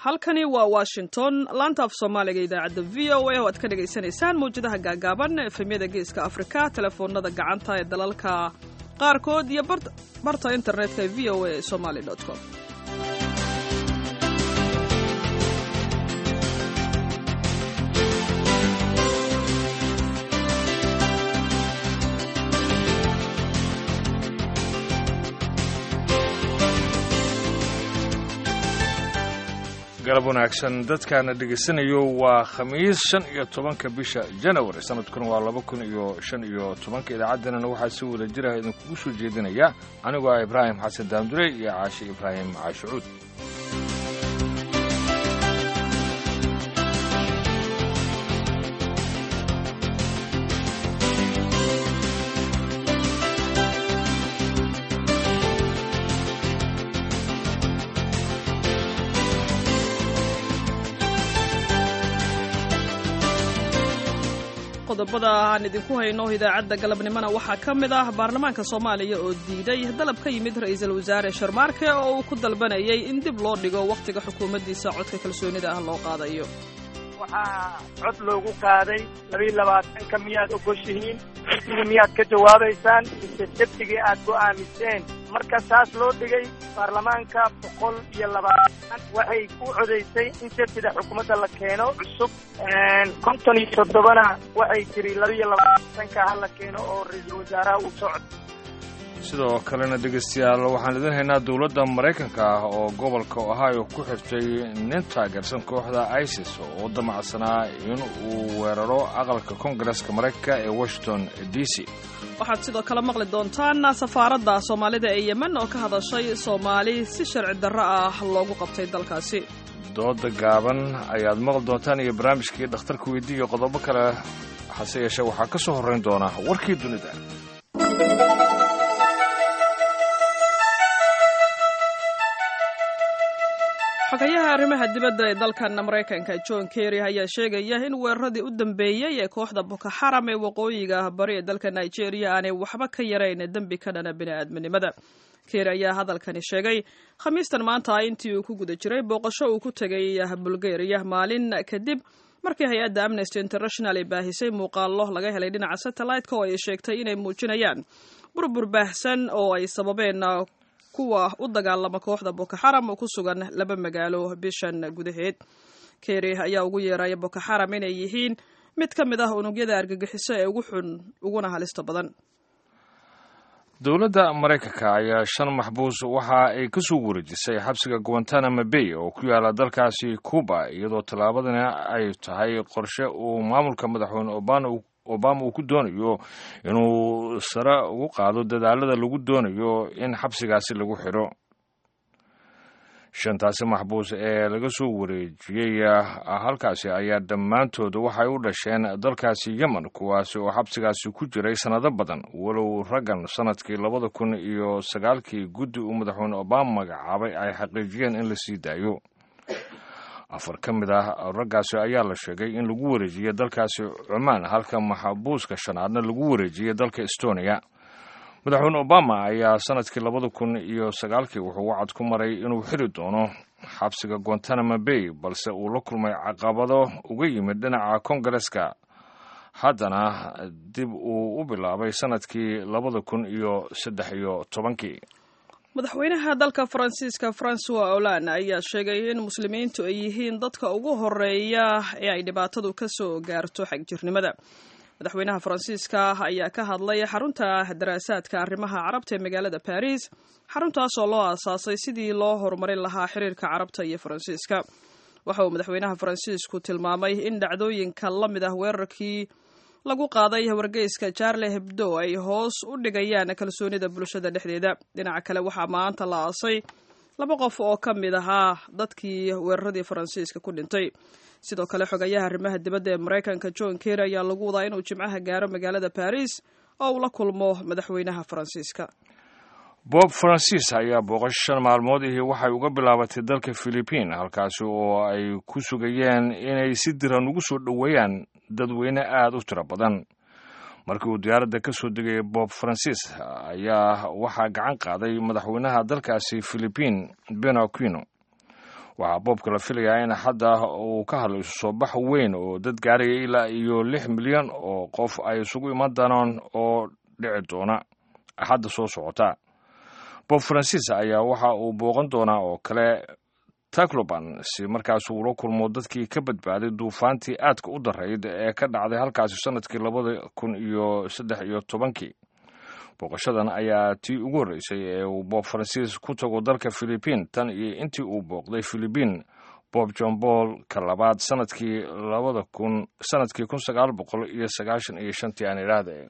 halkani waa Washington laanta af Soomaaliga idaacadda VOA oo aad ka dhageysanaysaan mowjadaha gaagaaban efemyada geeska Afrika telefoonada gacanta ee dalalka qaarkood iyo barta internetka ee voasomali.com. galab wanaagsan dadkaana dhegaysanayo waa khamiis 15 bisha January sanadkuna waa 2015 idaacaddana waxaa si wada jira idinku soo jeedinaya anigoo Ibrahim Xasan Daamdure iyo Caashi Ibrahim Caashuud. qodobada aan idinku hayno idaacadda galabnimada waxaa ka mid ah baarlamaanka Soomaaliya oo diiday dalab ka yimid ra'iisul wasaare Sharmaarke oo uu ku dalbanayay in dib loo dhigo waqtiga xukuumaddiisa codka kalsoonida ah loo qaadayo. waxaa cod loogu qaaday 22 miyaad ogoshihiin miyaad ka jawaabaysaan sabtigii aad go'aamiseen marka saas loo dhigay baarlamaanka 120 waxay ku codeysay in sabtida xukuumadda la keeno cusub 57na waxay tiri 22 ka la keeno oo ra'iisul wasaaraha uu socod. sidoo kalena dhegeystayaal waxaan idin haynaa dawladda Mareykanka oo gobolka Ohio ku xirtay nin taageersan kooxda ISIS oo damacsanaa in uu weeraro aqalka Koongareeska Mareykanka ee Washington DC. waxaad sidoo kale maqli doontaan safaaradda Soomaalida ee Yemen oo ka hadashay Soomaali si sharci darro ah loogu qabtay dalkaasi. dooda gaaban ayaad maqli doontaan iyo barnaamijkii dhakhtarka weydiiyo qodobo kale hase yeeshee waxaa ka soo horreyn doona warkii dunida. xogayaha arrimaha dibadda ee dalkan Mareykanka John Kerry ayaa sheegaya in weeraradii u dambeeyay ee kooxda Boko Haram ee waqooyiga bari ee dalka Nigeria aanay waxba ka yarayn dambi ka dhana bini'aadminimada. Kerry ayaa hadalkani sheegay Khamiistan maanta intii uu ku guda jiray booqasho uu ku tagay Bulgaria maalin kadib markii hay'adda Amnesty International ay baahisay muuqaallo laga helay dhinaca satellite-ka oo ay sheegtay inay muujinayaan burbur baahsan oo ay sababeen kuwa u dagaalama kooxda Boko Haram oo ku sugan 2 magaalo bishan gudaheed. Kerry ayaa ugu yeeray Boko Haram inay yihiin mid ka mid ah unugyada argagixiso ee ugu xun uguna halista badan. dawladda Mareykanka ayaa 5 maxbuus waxa ay ka soo wareejisay xabsiga Guantanamo Bay oo ku yaala dalkaasi Cuba iyadoo talaabadana ay tahay qorshe uu maamulka madaxweyne Obama uu ku doonayo inuu sare ugu qaado dadaalada lagu doonayo in xabsigaasi lagu xiro. 5 maxbuus ee laga soo wareejiyay halkaasi ayaa dhammaantood waxay u dhasheen dalkaasi Yemen kuwaasi oo xabsigaasi ku jiray sanado badan walow raggan sanadkii 2009 guddi uu madaxweyne Obama magacaabay ay xaqiijiyeen in la sii daayo. 4 ka mid ah raggaasi ayaa la sheegay in lagu wareejiyay dalkaasi Oman halka maxbuuska shanaadna lagu wareejiyay dalka Estonia. madaxweyne Obama ayaa sanadkii 2009 wuxuu wacad ku maray inuu xiri doono xabsiga Guantanamo Bay balse uu la kulmay caqabado uga yimid dhinaca Koongareeska haddana dib uu u bilaabay sanadkii 2013. madaxweynaha dalka Faransiiska François Hollande ayaa sheegay in muslimiintu ay yihiin dadka ugu horeeya ee ay dhibaatadu ka soo gaarto xagjirnimada. madaxweynaha Faransiiska ayaa ka hadlay xarunta daraasaadka arrimaha carabta ee magaalada Paris xaruntaas oo loo aasaasay sidii loo horumarin lahaa xiriirka carabta iyo Faransiiska. waxa uu madaxweynaha Faransiisku tilmaamay in dhacdooyinka la mid ah weerarkii lagu qaaday wargeyska Charlie Hebdo ay hoos u dhigayaan kalsoonida bulshada dhexdeeda. dhinaca kale waxaa maanta la aasay 2 qof oo ka mid ahaa dadkii weeraradii Faransiiska ku dhintay. sidoo kale xogayaha arrimaha dibadda ee Mareykanka John Kerry ayaa lagu wadaa inuu Jimcaha gaaro magaalada Paris oo uu la kulmo madaxweynaha Faransiiska. Bob Francis ayaa booqasho 5 maalmood waxay uga bilaabatay dalka Philippines halkaas oo ay ku sugayeen inay si diran ugu soo dhaweeyaan dadweyne aad u tiro badan. markii uu diyaaradda ka soo degay Bob Francis ayaa waxaa gacan qaaday madaxweynaha dalkaasi Philippines Ben Aquino. waxaa boobka la filayaa in hadda uu ka hadlo isu soo bax weyn oo dad gaaraya ilaa iyo 6 milyan oo qof ay isugu iman doonaan oo dhici doona axadda soo socota. Bob Francis ayaa waxa uu booqan doonaa oo kale Tacloban si markaas uu la kulmo dadkii ka badbaaday duufaantii aadka u darayd ee ka dhacday halkaasi sanadkii 2013. booqashadan ayaa tii ugu horreysay ee uu Bob Francis ku tago dalka Philippines tan iyo intii uu booqday Philippines Bob John Paul ka labaad sanadkii 1995 aan iraahday.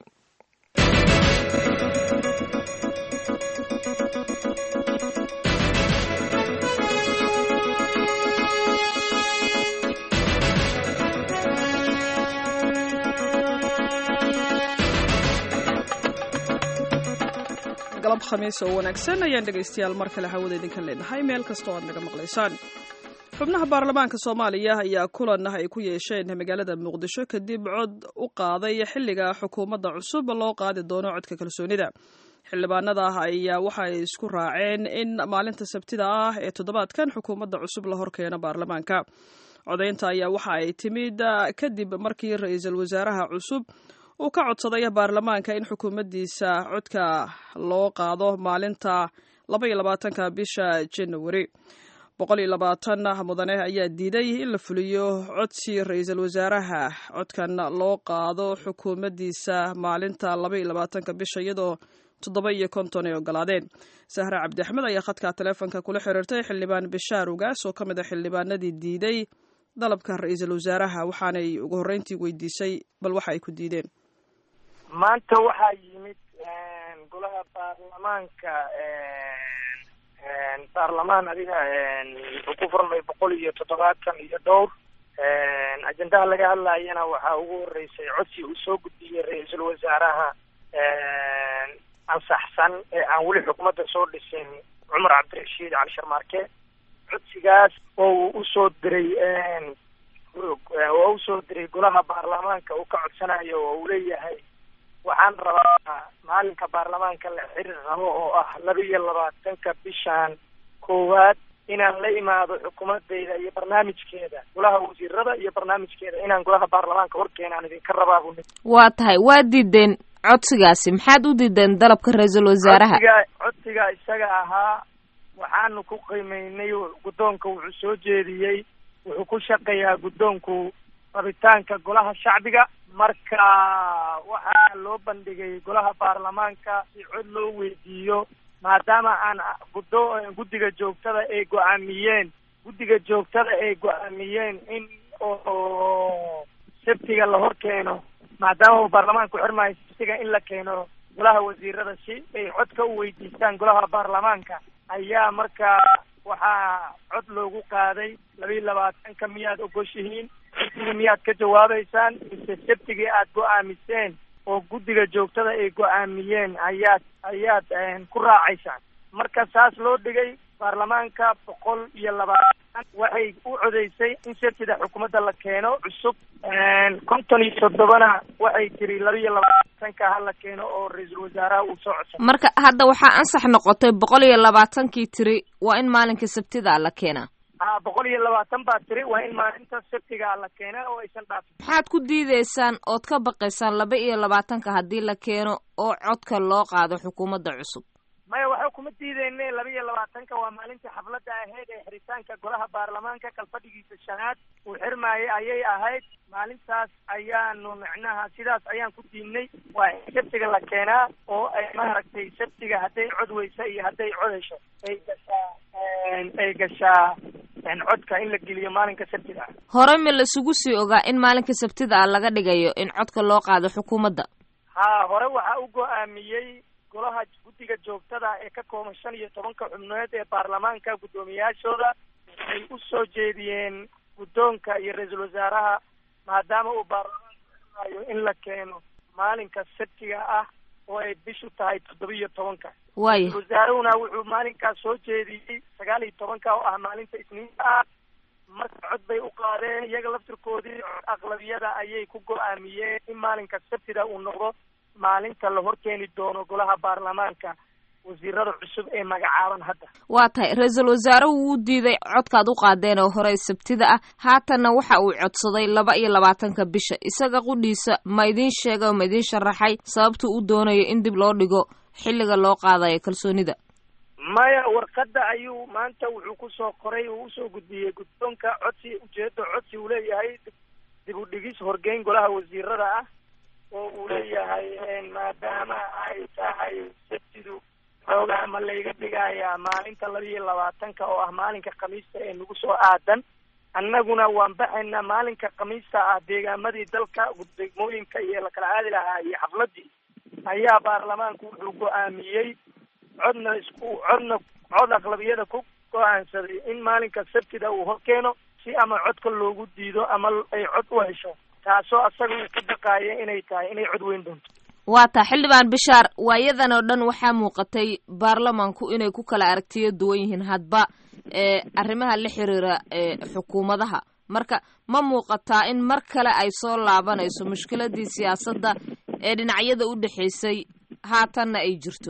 galab khamiis oo wanaagsan ayaan dhegaystayaal mar kale hawada idinka leenahay meel kasta oo aad naga maqlaysaan. xubnaha baarlamaanka Soomaaliya ayaa kulan ay ku yeesheen magaalada Muqdisho kadib cod u qaaday xilliga xukuumadda cusub loo qaadi doono codka kalsoonida. xildhibaanada ayaa waxay isku raaceen in maalinta Sabtida ah ee toddobaadkan xukuumadda cusub la horkeeno baarlamaanka. codaynta ayaa waxa ay timid kadib markii ra'iisul wasaaraha cusub uu ka codsaday baarlamaanka in xukuumaddiisa codka loo qaado maalinta 22 bisha January. 120 mudane ayaa diiday in la fuliyo codsi ra'iisul wasaaraha codkan loo qaado xukuumaddiisa maalinta 22 bisha iyadoo 750 ay ogolaadeen. Sahra Cabdi Axmed ayaa khadka taleefanka kula xiriirtay xildhibaan Bishaar Ugaas oo ka mid ah xildhibaanadii diiday dalabka ra'iisul wasaaraha waxaanay ugu horreyntii weydiisay bal waxa ay ku diideen. maanta waxaa yimid golaha baarlamaanka baarlamaan adiga wuxuu ku furmay 170 ajendaha laga hadlayana waxaa ugu horeysay codsi uu soo gudbiyey ra'iisul wasaaraha ansaxsan ee aan weli xukuumadda soo dhisin Cumar Cabdirashiid Cali Sharmaarke. codsigaas oo uu soo diray golaha baarlamaanka uu ka codsanayo oo uu leeyahay waxaan rabaa maalinka baarlamaanka la xiriir rabo oo ah 22 bishan koowaad inaan la imaado xukuumadeyda iyo barnaamijkeeda golaha wasiirada iyo barnaamijkeeda inaan golaha baarlamaanka horkeenaan idinka rabaa. waa tahay waa diideen codsigaasi maxaad u diideen dalabka ra'iisul wasaaraha? codsiga isaga ahaa waxaanu ku qiimeynay guddoonka wuxuu soo jeediyey wuxuu ku shaqeeyaa guddoonku rabitaanka golaha shacbiga marka waxaa loo bandhigay golaha baarlamaanka si cod loo weydiiyo maadaama aan guddiga joogtada ay go'aamiyeen in oo sabtiga la hor keeno maadaama uu baarlamaanku xirmaayo sabtiga in la keeno golaha wasiirada si ay codka u weydiistaan golaha baarlamaanka ayaa markaa waxaa cod loogu qaaday 22 miyaad ogoshihiin miyaad ka jawaabaysaan mise sabtigii aad go'aamiseen oo guddiga joogtada ay go'aamiyeen ayaad ku raacaysaan. marka saas loo dhigay baarlamaanka 120 waxay u codeysay in sabtida xukuumadda la keeno cusub 57 waxay tiri 22 ha la keeno oo ra'iisul wasaaraha uu soo codsaday. marka hadda waxaa ansax noqotay 120 tiri waa in maalinka sabtida la keenaa. 120 baa tiri waa in maalinta sabtiga la keenaa oo aysan dhaafin. maxaad ku diideysaan ood ka baqaysaan 22 haddii la keeno oo codka loo qaado xukuumadda cusub? maya waxa kuma diideynay 22 waa maalintii xafladda ahayd ee xiritaanka golaha baarlamaanka kalfadhigiisa shanaad uu xirmaayay ayay ahayd. maalintaas ayaanu macnaha sidaas ayaan ku diidnay waa in sabtiga la keenaa oo ay maaragtay sabtiga hadday cod weysa iyo hadday codesho ay gashaa codka in la geliyo maalinka sabtida. hore ma lasugu sii ogaa in maalinka sabtida laga dhigayo in codka loo qaado xukuumadda? hore waxaa u go'aamiyey golaha guddiga joogtada ee ka kooban 15 xubnood ee baarlamaanka guddoomiyaashooda ay u soo jeediyeen guddoonka iyo ra'iisul wasaaraha maadaama uu baarlamaanka in la keeno maalinka sabtiga ah oo ay bishu tahay 17. ra'iisul wasaarahuna wuxuu maalinkaas soo jeediyey 19 oo ah maalinta isniinta ah. marka cod bay u qaadeen iyaga laftirkoodii aqlabiyada ayay ku go'aamiyeen in maalinka sabtida uu noqdo maalinta la horkeeni doono golaha baarlamaanka wasiirada cusub ee magacaaban hadda. waa tahay ra-iisul wasaaruhu wuu diiday codkaad u qaadeen oo hore sabtida ah haatanna waxa uu codsaday 22 bisha isaga qudhiisa ma idin sheegay oo ma idin sharaxay sababta uu doonayo in dib loo dhigo xilliga loo qaadayo kalsoonida? maya warqadda ayuu maanta wuxuu ku soo qoray uu usoo gudbiyey guddoonka codsi uu leeyahay dib u dhigis horgeyn golaha wasiirada ah oo uu leeyahay maadaama ay tahay sabtidu xoogaa ma layga dhigayaa maalinta 22 oo ah maalinka khamiista ee nagu soo aadan annaguna waan baxaynaa maalinka khamiista ah deegaamadii dalka degmooyinka iyo la kala aadi lahaa iyo xafladii ayaa baarlamaanku wuxuu go-aamiyey cod aqlabiyada ku go-aansaday in maalinka sabtida uu horkeeno si ama codka loogu diido ama ay cod u hesho taasoo asaga uu ka baqaaya inay tahay inay cod weyn doonto. waa taa xildhibaan Bishaar waayadan oo dhan waxaa muuqatay baarlamaanku inay ku kala aragtiyo duwan yihiin hadba arrimaha la xiriira xukuumadaha marka ma muuqataa in mar kale ay soo laabanayso mushkiladii siyaasadda ee dhinacyada u dhaxaysay haatanna ay jirto?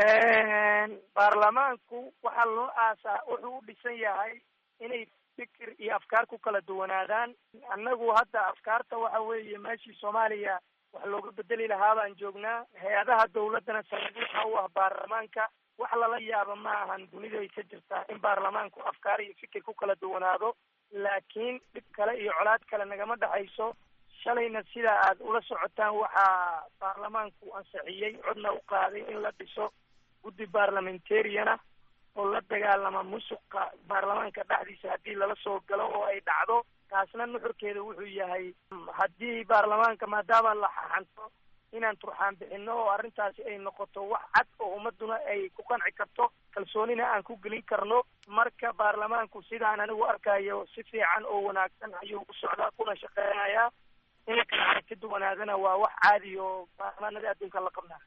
baarlamaanku waxaa loo wuxuu u dhisan yahay inay fikir iyo afkaar ku kala duwanaadaan. annagu hadda afkaarta waxa weeye meeshii Soomaaliya wax looga bedeli lahaa baan joognaa. hay-adaha dawladana sanad waxa u ah baarlamaanka. wax lala yaabo ma ahan dunida ay ka jirtaa in baarlamaanku afkaar iyo fikir ku kala duwanaado laakiin dhib kale iyo colaad kale nagama dhaxayso. shalayna sida aad ula socotaan waxaa baarlamaanku ansixiyey codna u qaaday in la dhiso guddi baarlamentariana oo la dagaalama musuqa baarlamaanka dhexdiisa haddii lala soo galo oo ay dhacdo. taasna nuxurkeeda wuxuu yahay haddii baarlamaanka maadaama la xaxanto inaan turxaan bixino oo arrintaasi ay noqoto wax cad oo ummaduna ay ku qanci karto kalsoonina aan ku gelin karno. marka baarlamaanku sidaan anigu arkayo si fiican oo wanaagsan ayuu u socdaa kuna shaqeynayaa. in kala aragti duwanaadana waa wax caadi oo baarlamaanada adduunka la qabnaa.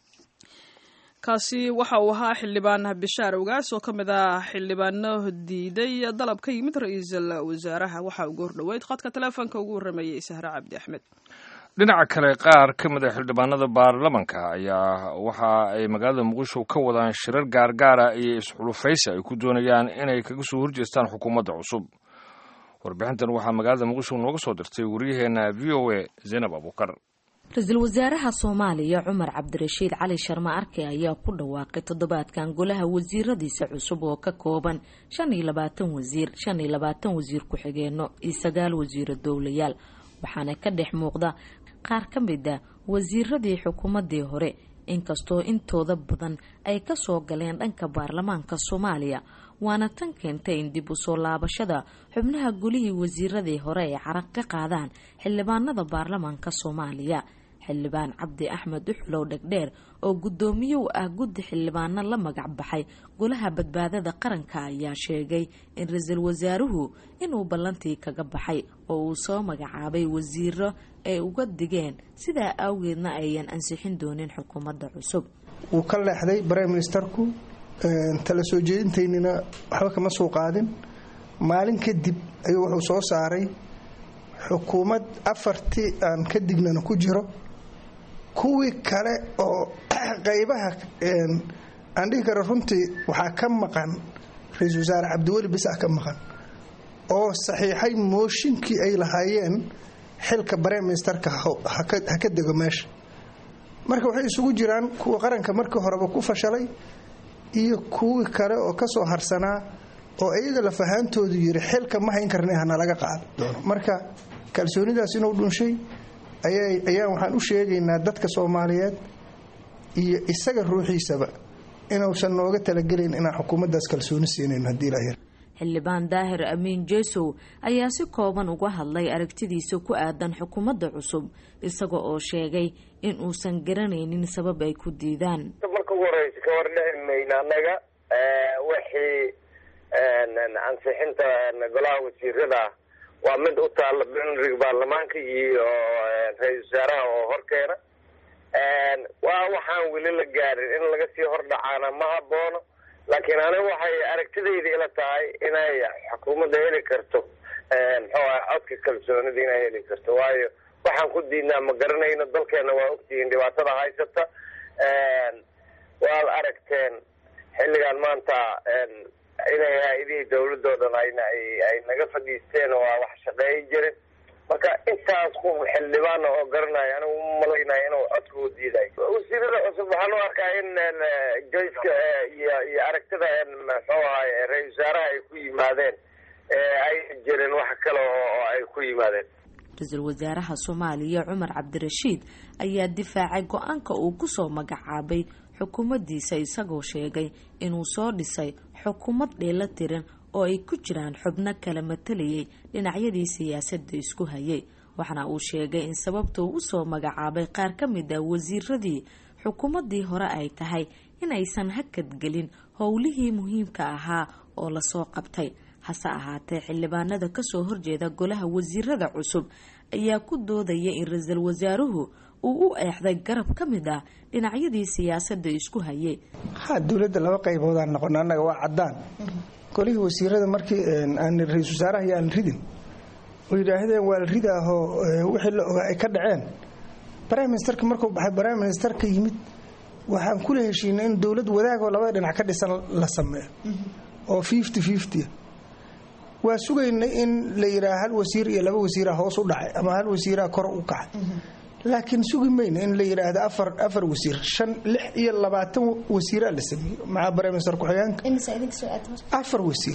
kaasi waxa uu ahaa xildhibaan Bishaar Ugaas oo ka mid ah xildhibaano diiday dalab ka yimid ra'iisul wasaaraha. waxa uu goor dhaweyd khadka telefoonka ugu waramayay Sahra Cabdi Axmed. dhinaca kale qaar ka mid ah xildhibaanada baarlamanka ayaa waxa ay magaalada Muqdisho ka wadaan shirar gaargaara iyo isxulufaysi ay ku doonayaan inay kaga soo horjeestaan xukuumadda cusub. warbixintan waxaa magaalada Muqdisho nooga soo dirtay wariyaheena VOA Zainab Abukar. ra-iisul wasaaraha Soomaaliya Cumar Cabdirashiid Cali Sharma Arke ayaa ku dhawaaqay toddobaadkan golaha wasiiradiisa cusub oo ka kooban 25 wasiir, 25 wasiir ku-xigeenno iyo 9 wasiiro dowlayaal. waxaana ka dhex muuqda qaar ka mid ah wasiiradii xukuumadii hore inkastoo intooda badan ay ka soo galeen dhanka baarlamaanka Soomaaliya. waana tan keentay in dib u soo laabashada xubnaha golihii wasiiradii hore ay caraq ka qaadaan xildhibaanada baarlamaanka Soomaaliya. xildhibaan Cabdi Axmed Uxlow Dhagdheer oo gudoomiye u ah guddi xildhibaano la magac baxay golaha badbaadada qaranka ayaa sheegay in ra'iisul wasaaruhu inuu ballantii kaga baxay oo uu soo magacaabay wasiiro ay uga digeen sidaa awgeedna ayaan ansixin doonin xukuumadda cusub. uu ka leexday prime ministerku tala soo jeedintaynina waxba kama soo qaadin. maalin kadib ayuu wuxuu soo saaray xukuumad 4 aan ka dignana ku jiro. kuwii kale oo qaybaha aan dhihi karo runtii waxaa ka maqan ra-iisul wasaare Cabdiweli Bisac ka maqan oo saxiixay mooshinkii ay lahaayeen xilka prime ministerka ha ka dego meesha. marka waxay isugu jiraan kuwa qaranka markii horeba ku fashalay iyo kuwii kale oo ka soo harsanaa oo iyaga la fahaantoodu yiri xilka ma hayn karnay hana laga qaado doono. marka kalsoonidaas inuu dhunshay ayaan waxaan u sheegaynaa dadka Soomaaliyeed iyo isaga ruuxiisaba inuusan nooga talagelin inaan xukuumaddaas kalsooni siinayn haddii la yar. xildhibaan Daahir Amiin Jeesow ayaa si kooban uga hadlay aragtidiisa ku aadan xukuumadda cusub isaga oo sheegay in uusan garanaynin sabab ay ku diidaan. marka waraysi ka warnayna anaga wixii ansixinta golaha wasiirada waa mid u taala baarlamaanka iyo ra'iisul wasaaraha oo horkeena. waa waxaan weli la gaarin in laga sii hordhacaana ma haboono. laakiin aniga waxay aragtidayda ila tahay inay xukuumadda heli karto codka kalsoonida inay heli karto. waayo waxaan ku diidnaa ma garanayno. dalkeena waa ogtihiin dhibaatada haysata. waad aragteen xilligan maanta inay hay-adihii dawladoo dhan ay naga fadhiisteen oo aa wax shaqeeyi jirin marka intaas qof xildhibaan oo garanaya anigu umalaynaya inuu codka u diiday wasiirada cusub waxaan u arkaa in joyska iyo aragtida muxuu ahay ra-isul wasaaraha ay ku yimaadeen ay jirin wax kale oo ay ku yimaadeen. ra-iisul wasaaraha soomaaliya cumar cabdirashiid ayaa difaacay go-aanka uu kusoo magacaabay xukuumaddiisa isagoo sheegay inuu soo dhisay xukuumad dheelatiran oo ay ku jiraan xubno kala matalayay dhinacyadii siyaasadda isku hayay waxaana uu sheegay in sababta uu usoo magacaabay qaar ka mid ah wasiiradii xukuumaddii hore ay tahay in aysan hakadgelin howlihii muhiimka ahaa oo lasoo qabtay hase ahaatee xildhibaanada kasoo horjeeda golaha wasiirada cusub ayaa ku doodaya in ra-iisul wasaaruhu uu u eexday garab ka mid ah dhinacyadii siyaasadda isku hayay. dowladda laba qayboodaan noqon annaga waa caddaan golihii wasiirada markii aan ra-iisul wasaaraha iyo aan ridin oo yidhaahdeen waa la ridaahoo wixii la ogaa ay ka dhaceen prime ministerka markuu baxay prime ministerka yimid waxaan kula heshiinay in dowlad wadaagoo labada dhinac ka dhisan la sameeyo oo 50-50 waa sugaynay in la yidhaha hal wasiir iyo laba wasiira hoos u dhacay ama hal wasiiraa kor u kacay laakiin sugi mayna in la yidhaahdo afar wasiir 6 iyo 20 wasiiraa la sameeyey maxaa prime minister ku-xigeenka 4 wasiir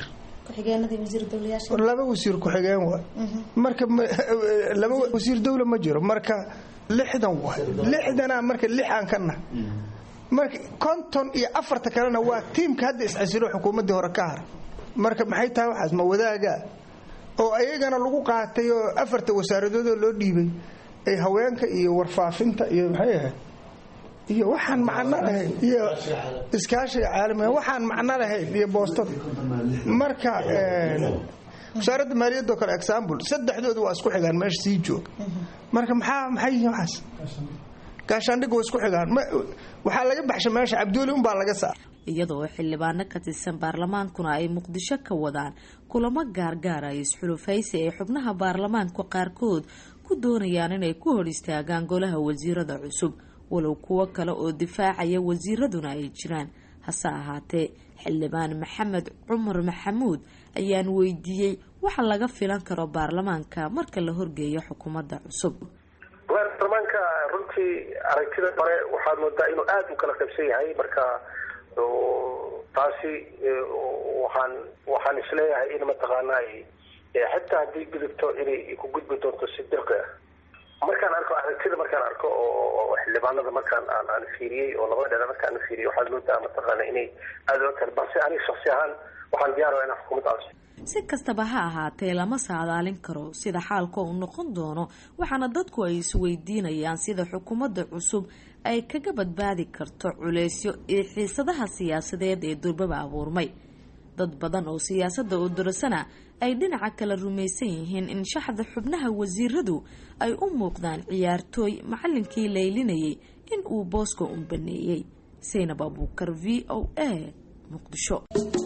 laba wasiir ku-xigeen waa marka laba wasiir dawla ma jiro marka 60 waay 60 marka 6 aan kana marka 54 kalena waa tiimka hadda iscasilo xukuumadii hore ka har marka maxay tahay waxaas ma wadaaga oo ayagana lagu qaatay oo 4 wasaaradood loo dhiibay ay haweenka iyo warfaafinta iyo maxay ahayd iyo waxaan macno lahayn iyo iskaashiga caalamiga waxaan macno lahayn iyo boostada marka wasaaradda maaliyadda kale example saddexdoodu waa isku xigaan meesha sii jooga marka maxay yihiin waxaas gaashaandhig waa isku xigaan waxaa laga baxshay meesha cabduuli un baa laga saaray iyadoo xildhibaano ka tirsan baarlamaankuna ay muqdisho ka wadaan kulamo gaargaara isxulufaysi ay xubnaha baarlamaanku qaarkood ku doonayaan inay ku hor istaagaan golaha wasiirada cusub walow kuwo kale oo difaacaya wasiiraduna ay jiraan hase ahaatee xildhibaan maxamed cumar maxamuud ayaan weydiiyey waxa laga filan karo baarlamaanka marka la horgeeyo xukuumadda cusub. baarlamaanka runtii aragtida hore waxaad moodaa inuu aada u kala qaybsan yahay marka taasi waxaan isleeyahay in mataqaanaa xitaa haddii gudubto inay ku gudbi doonto si dirqi ah markaan arko aragtida markaan arko oo xildhibaanada markaan aan fiiriyey oo labada dhinac markaan fiiriyey waxaad moodaa mataqaanaa inay aada u kala balse aniga shakhsi ahaan waxaan diyaaraya inaan xukuumaddaas. si kastaba ha ahaatee lama saadaalin karo sida xaalka uu noqon doono waxaana dadku ay isweydiinayaan sida xukuumadda cusub ay kaga badbaadi karto culeysyo iyo xiisadaha siyaasadeed ee durbaba abuurmay. dad badan oo siyaasadda u durasana ay dhinaca kala rumaysan yihiin in shaxda xubnaha wasiiradu ay u muuqdaan ciyaartooy macallinkii laylinayay in uu booska u baneeyey. Zaynab Abuukar, VOA, Muqdisho.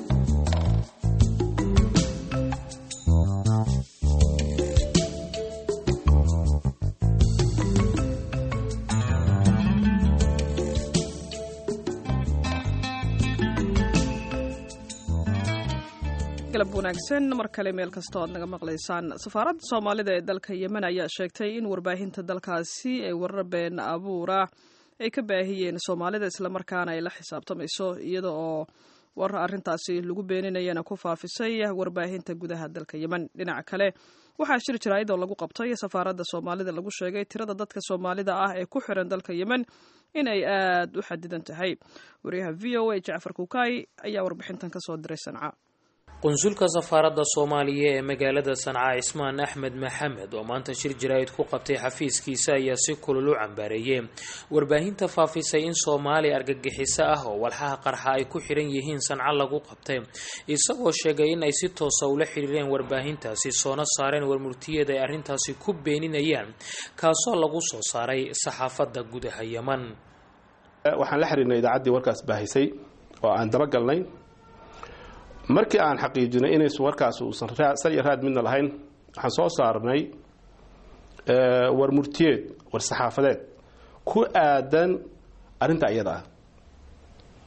galab wanaagsan mar kale meel kasta oo aad naga maqlaysaan. safaaradda soomaalida ee dalka yemen ayaa sheegtay in warbaahinta dalkaasi ay warar been abuura ay ka baahiyeen soomaalida islamarkaana ay la xisaabtamayso iyada oo war arrintaasi lagu beeninayana ku faafisay warbaahinta gudaha dalka yemen. dhinaca kale waxaa shir jaraa'id oo lagu qabtay safaaradda soomaalida lagu sheegay tirada dadka soomaalida ah ee ku xiran dalka yemen in ay aada u xadidan tahay. wariyaha VOA Jacfar Kukaay ayaa warbixintan kasoo diray Sanca. qunsulka safaaradda Soomaaliya ee magaalada Sanca Ismaan Axmed Maxamed oo maanta shir jaraa'id ku qabtay xafiiskiisa ayaa si kulul u cambaareeyay warbaahinta faafisay in Soomaali argagixiso ah oo walxaha qarxa ay ku xiran yihiin Sanca lagu qabtay isagoo sheegay in ay si toos ah ula xiriireen warbaahintaasi soona saareen warmurtiyeed ay arrintaasi ku beeninayaan kaasoo lagu soo saaray saxaafadda gudaha Yemen. waxaan la xiriirnay idaacaddii warkaas baahisay oo aan daba galnay markii aan xaqiijinay inay warkaas uusan sal iyo raad midna lahayn waxaan soo saarnay war murtiyeed war saxaafadeed ku aadan arrinta iyada ah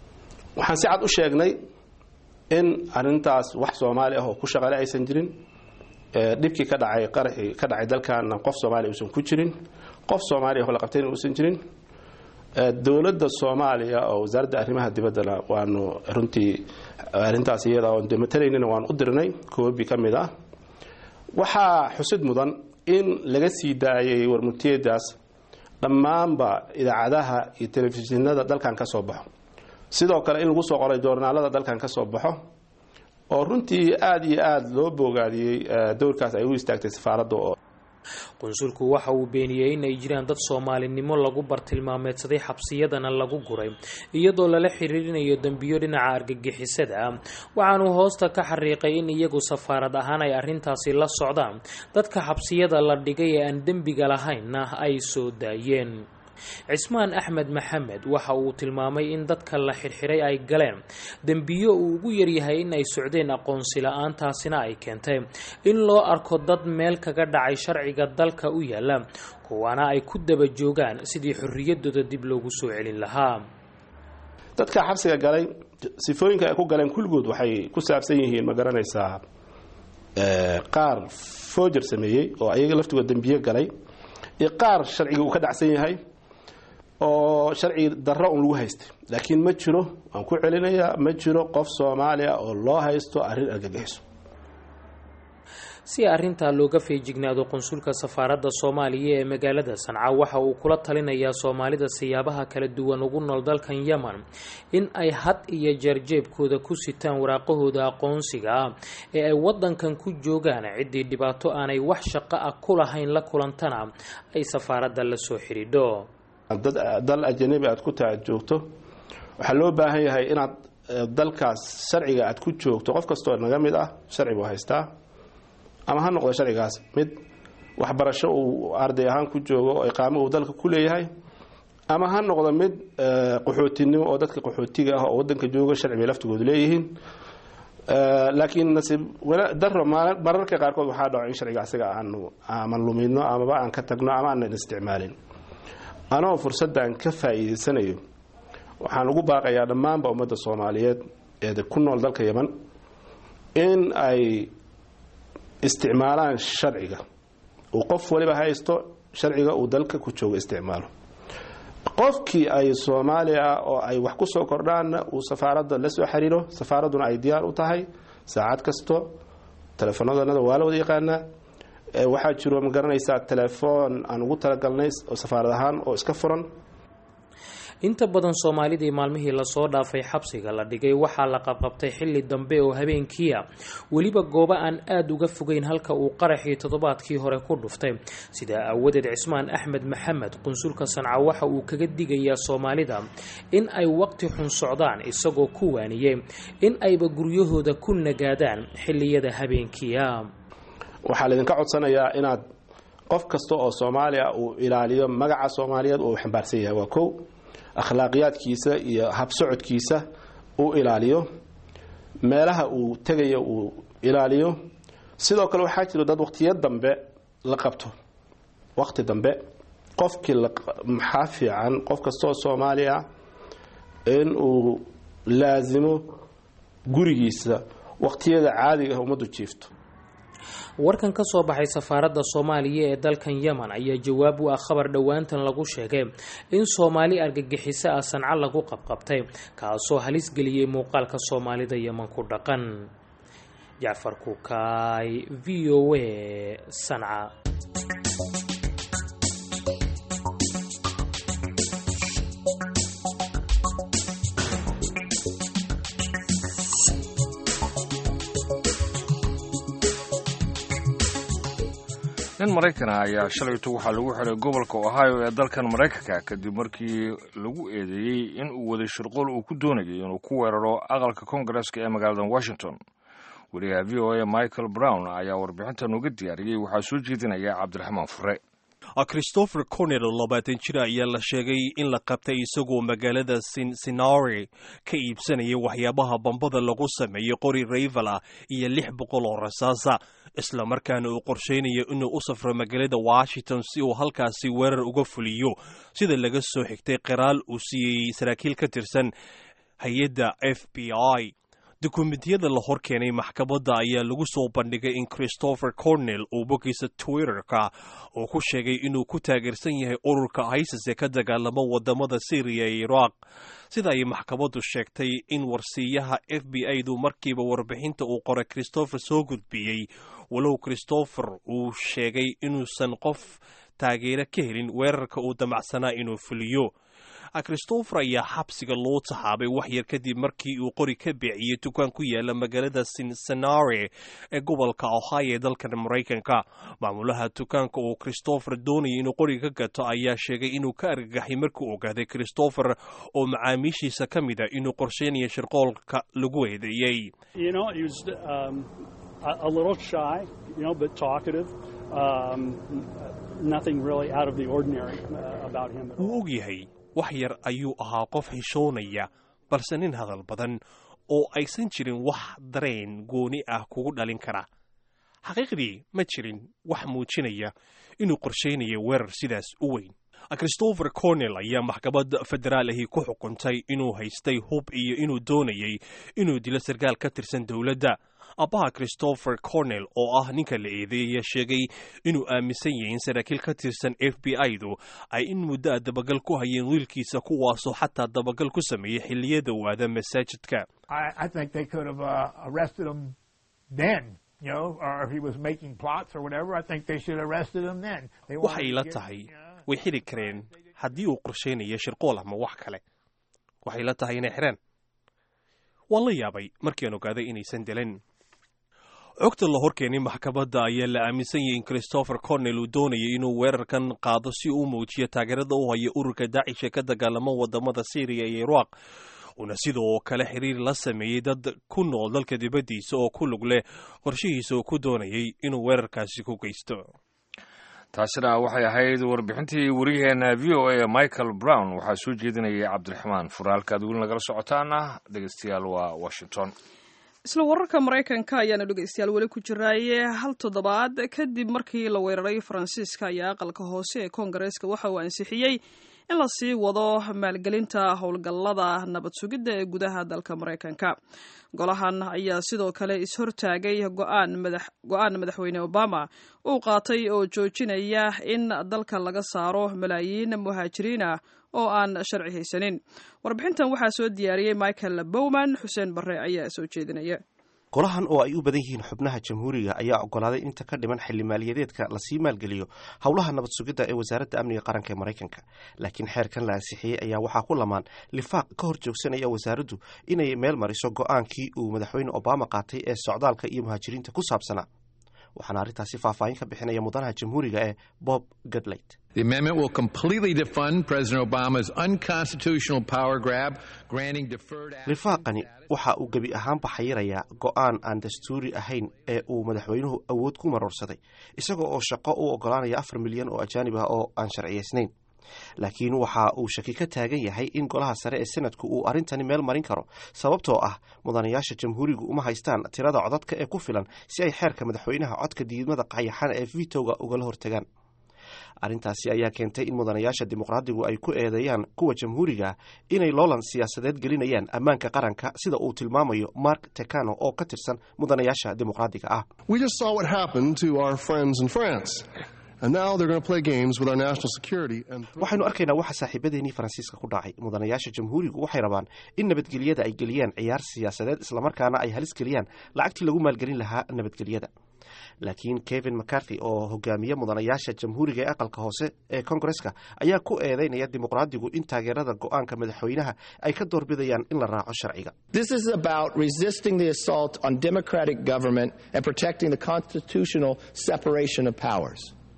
waxaan si cad u sheegnay in arrintaas wax Soomaali ah oo ku shaqale aysan jirin dhibkii ka dhacay qaraxii ka dhacay dalkan qof Soomaali uusan ku jirin qof Soomaali ah oo la qabtay uusan jirin dawladda Soomaaliya oo wasaaradda arrimaha dibadda waanu runtii arrintaas iyada oo demataleynina waan u dirnay koobi kamid ah waxa xusid mudan in laga sii daayay warmurtiyeedaas dhammaanba idaacadaha iyo telefishinada dalkan ka soo baxo sidoo kale in lagu soo qoray joornaalada dalkan ka soo baxo oo runtii aad iyo aad loo boogaadiyay doorkaas ay u istaagtay safaaradda oo qunsulku waxa uu beeniyay in ay jiraan dad Soomaalinimo lagu bartilmaameedsaday xabsiyadana lagu guray iyadoo lala xiriirinayo dambiyo dhinaca argagixisada waxaanu hoosta ka xariiqay in iyagu safaarad ahaan ay arrintaasi la socdaan dadka xabsiyada la dhigay ee aan dambiga lahaynna ay soo daayeen Cismaan Axmed Maxamed waxa uu tilmaamay in dadka la xirxiray ay galeen dambiyo uu ugu yar yahay in ay socdeen aqoonsi la'aantaasina ay keentay in loo arko dad meel kaga dhacay sharciga dalka u yaala kuwaana ay ku daba joogaan sidii xorriyadooda dib loogu soo celin lahaa dadka xabsiga galay sifooyinka ay ku galeen kulligood waxay ku saabsan yihiin ma garanaysaa qaar foojar sameeyay oo ayaga laftooda dambiyo galay iyo qaar sharciga uu ka dhacsan yahay oo sharci darro lagu haystay laakiin ma jiro aan ku celinayaa ma jiro qof Soomaali ah oo loo haysto arrin argagixiso si arrinta looga feejignaado qunsulka safaaradda Soomaaliya ee magaalada Sanca waxa uu kula talinayaa Soomaalida siyaabaha kala duwan ugu nool dalkan Yemen in ay had iyo jeer jeebkooda ku sitaan waraaqahooda aqoonsiga ee ay wadankan ku joogaan cidii dhibaato aanay wax shaqo ah ku lahayn la kulantana ay safaaradda la soo xiriidho dal ajnabi aad ku joogto waxa loo baahan yahay inaad dalkaas sharciga aad ku joogto qof kasto naga mid ah sharci buu haystaa ama ha noqdo sharcigaas mid waxbarasho uu arday ahaan ku joogo oo iqaamo uu dalka ku leeyahay ama ha noqdo mid qaxootinimo oo dadka qaxootiga ah oo wadanka jooga sharci laftigoodu leeyihiin laakiin nasiib wala darro mararka qaar kood waxa dhaco in sharciga asaga aan lumino ama aan ka tagno ama aan isticmaalin anoo fursadan ka faa'iideysanayo waxaan ugu baaqayaa dhammaanba ummadda Soomaaliyeed ee ku nool dalka Yemen in ay isticmaalaan sharciga oo qof waliba haysto sharciga uu dalka ku joogo isticmaalo qofkii ay Soomaaliya oo ay wax ku soo kordhaan uu safaaradda la soo xiriiro safaaraduna ay diyaar u tahay saacad kasto telefoonadana waa la wada yaqaanaa waxaa jiro ma garanaysaa telefoon aan ugu talagalnay oo safaarad ahaan oo iska furan inta badan Soomaalida maalmihii la soo dhaafay xabsiga la dhigay waxa la qabqabtay xilli dambe oo habeenkii waliba goobo aan aad uga fogeyn halka uu qaraxii toddobaadkii hore ku dhuftay sida awadeed Cismaan Axmed Maxamed qunsulka Sanca waxa uu kaga digayaa Soomaalida in ay waqti xun socdaan isagoo ku waaniyay in ayba guryahooda ku nagaadaan xilliyada habeenkii waxaa la idinka codsanayaa inaad qof kasta oo Soomaali ah uu ilaaliyo magaca Soomaaliyeed oo xambaarsan yahay waa koow akhlaaqiyadkiisa iyo habsocodkiisa uu ilaaliyo meelaha uu tagayo uu ilaaliyo sidoo kale waxaa jira dad waqtiyo dambe la qabto waqti dambe qofkii maxaa fiican qof kasta oo Soomaali ah in uu laazimo gurigiisa waqtiyada caadiga ah umadu jiifto warkan ka soo baxay safaaradda Soomaaliya ee dalkan Yemen ayaa jawaab u ah khabar dhawaantan lagu sheegay in Soomaali argagixiso ah Sanca lagu qabqabtay kaasoo halis geliyay muuqaalka Soomaalida Yemen ku dhaqan Jaafar Kukaay VOA Sanca nin Maraykana ayaa shalayto waxaa lagu xiray gobolka Ohio ee dalkan Maraykanka kadib markii lagu eedeeyay in uu wada shirqool uu ku doonayay inuu ku weeraro aqalka Congress-ka ee magaalada Washington. Wariyaha VOA Michael Brown ayaa warbixintan uga diyaariyay waxaa soo jeedinaya Cabdiraxmaan Fure. Christopher Cornell 20 jir ayaa la sheegay in la qabtay isagoo magaalada Cincinnati ka iibsanaya waxyaabaha bambada lagu sameeyo qori rifle iyo 600 oo rasaasa isla markaana uu qorsheynayo inuu u safro magaalada Washington si uu halkaasi weerar uga fuliyo sida laga soo xigtay qiraal uu siiyay saraakiil ka tirsan hay-adda f b i. dukumentiyada la hor keenay maxkamadda ayaa lagu soo bandhigay in Christopher Cornell uu boggiisa Twitter-ka uu ku sheegay inuu ku taageersan yahay ururka ISIS ee ka dagaalama wadamada Syria iyo Iraq. sida ay maxkamaddu sheegtay in warsiiyaha f b i-du markiiba warbixinta uu qoray Christopher soo gudbiyey, walow Christopher uu sheegay inuusan qof taageero ka helin weerarka uu damacsanaa inuu fuliyo. Christopher ayaa xabsiga loo taxaabay wax yar kadib markii uu qori ka bixiyey dukaan ku yaala magaalada Cincinnati ee gobolka Ohio ee dalkan Maraykanka. maamulaha dukaanka uu Christopher doonayay inuu qori ka gato ayaa sheegay inuu ka argagaxay markii uu ogaaday Christopher oo macaamiishiisa ka mid ah inuu qorsheynayo shirqoolka lagu eedeeyey. A little shy, but talkative. Nothing really out of the ordinary about him. wuu og yahay wax yar ayuu ahaa qof xishoonaya, balse nin hadal badan oo aysan jirin wax dareen gooni ah kugu dhalin kara. xaqiiqdii ma jirin wax muujinaya inuu qorsheynayo weerar sidaas u weyn. Christopher Cornell ayaa maxkamad federaal ahi ku xukuntay inuu haystay hub iyo inuu doonayay inuu dilo sarkaal ka tirsan dowladda. Aabbaha Christopher Cornell oo ah ninka la eedeeyay sheegay inuu aaminsan yahay in saraakiil ka tirsan f b i-du ay in muddo dabagal ku hayeen wiilkiisa, kuwaasoo xataa dabagal ku sameeyey xilliyada uu aada masaajidka. I think they could have arrested him then. Or if he was making plots or whatever, I think they should have arrested him then. waxay la tahay way xiri kareen haddii uu qorsheynayo shirqool ama wax kale. waxay la tahay inay xireen. waan la yaabay markii aan ogaaday inaysan dilan. xogta la hor keenay maxkamadda ayaa la aaminsan yahay in Christopher Cornell uu doonayay inuu weerarkan qaado si uu muujiyo taageerada u hayo ururka Daesh ee ka dagaalama wadamada Syria iyo Iraq. una sidoo kale xiriir la sameeyey dad ku nool dalka dibaddiisa oo ku lug leh qorshihiisa uu ku doonayay inuu weerarkaasi ku geysto. taasina waxay ahayd warbixintii wariyaheena v o a Michael Brown. waxaa soo jeedinayay cabdiraxmaan furaalka. aad weli nagala socotaana dhegeystayaal waa Washington. isla wararka Maraykanka ayaana dhegeystayaal weli ku jiraaye hal toddobaad kadib markii la weeraray Faransiiska ayaa aqalka hoose ee Koongareeska waxa uu ansixiyey in la sii wado maalgelinta howlgallada nabad sugidda ee gudaha dalka Maraykanka. golahan ayaa sidoo kale ishortaagay go'aan madaxweyne Obama uu qaatay oo joojinaya in dalka laga saaro malaayiin muhaajiriin ah oo aan sharci haysanin. warbixintan waxaa soo diyaariyey Michael Bowman. Xuseen Barre ayaa soo jeedinaya. golahan oo ay u badan yihiin xubnaha jamhuuriga ayaa ogolaaday inta ka dhiman xilli maaliyadeedka lasii maalgeliyo howlaha nabad sugidda ee wasaaradda amniga qaranka ee Maraykanka. laakiin xeerkan la ansixiyey ayaa waxaa ku lamaan lifaaq ka hor joogsanaya wasaaraddu inay meel mariso go'aankii uu madaxweyne Obama qaatay ee socdaalka iyo muhaajiriinta ku saabsanaa. waxaana arrintaasi faahfaahin ka bixinaya mudanaha jamhuuriga ee Bob Goodlatte. The amendment will completely defund President Obama's unconstitutional power grab, granting deferred lifaaqani waxa uu gebi ahaanba xayirayaa go'aan aan dastuuri ahayn ee uu madaxweynuhu awood ku maroorsaday, isagoo oo shaqo u ogolaanaya 4 milyan oo ajaanib ah oo aan sharciyeysnayn. laakiin waxa uu shaki ka taagan yahay in golaha sare ee senadku uu arrintani meel marin karo, sababtoo ah mudanayaasha jamhuurigu uma haystaan tirada codadka ee ku filan si ay xeerka madaxweynaha codka diidmada qayaxan ee vitoga ugala hortagaan. arrintaasi ayaa keentay in mudanayaasha dimuqraadigu ay ku eedeeyaan kuwa jamhuuriga inay loolan siyaasadeed gelinayaan ammaanka qaranka, sida uu tilmaamayo Mark Takano oo ka tirsan mudanayaasha dimuqraadiga ah. We just saw what happened to our friends in France. And now they're going to play games with our national security and waxaynu arkaynaa waxa saaxiibadeennii Faransiiska ku dhacay. mudanayaasha jamhuurigu waxay rabaan in nabadgelyada ay geliyaan ciyaar siyaasadeed, islamarkaana ay halis geliyaan lacagtii lagu maalgelin lahaa nabadgelyada. laakiin Kevin McCarthy oo hogaamiye mudanayaasha jamhuuriga ee aqalka hoose ee Koongareeska ayaa ku eedeynaya dimuqraadigu in taageerada go'aanka madaxweynaha ay ka doorbidayaan in la raaco sharciga. This is about resisting the assault on democratic government and protecting the constitutional separation of powers.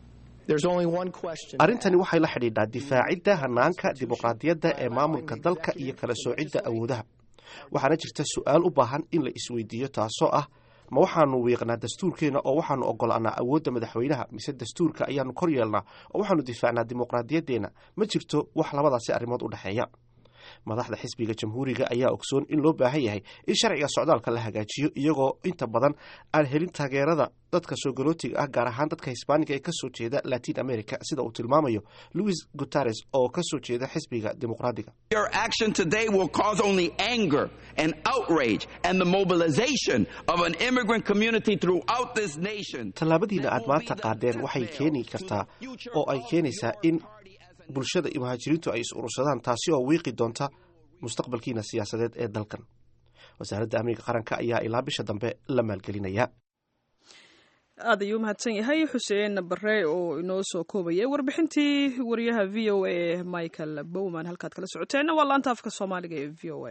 arrintani waxay la xidhiidhaa difaacidda hanaanka dimuqraadiyadda ee maamulka dalka iyo kala soocidda awoodaha. waxaana jirta su'aal u baahan in la isweydiiyo, taasoo ah ma waxaanu wiiqnaa dastuurkeena oo waxaanu ogolaanaa awoodda madaxweynaha, mise dastuurka ayaanu kor yeelnaa oo waxaanu difaacnaa dimuqraadiyaddeenna? ma jirto wax labadaasi arrimood u dhexeeya. madaxda xisbiga jamhuuriga ayaa ogsoon in loo baahan yahay in sharciga socdaalka la hagaajiyo iyagoo inta badan aan helin taageerada dadka soo galootiga ah gaar ahaan dadka hisbaaniga ee kasoo jeeda latin america sida uu tilmaamayo Luis Guterres oo kasoo jeeda xisbiga dimuqraadiga. Your action today will cause only anger and outrage and the mobilization of an immigrant community throughout this nation. Tallaabadiina aad maanta qaadeen waxay keeni kartaa oo ay keenaysaa in bulshada iyo muhaajiriintu ay is urursadaan taasi oo wiiqi doonta mustaqbalkiina siyaasadeed ee dalkan. wasaaradda amniga qaranka ayaa ilaa bisha dambe la maalgelinaya. aad ayuu mahadsan yahay xuseen bare oo inoo soo koobaya warbixintii wariyaha VOA ee Michael Bowman. halkaad kala socoteen waa laanta afka Soomaaliga ee VOA.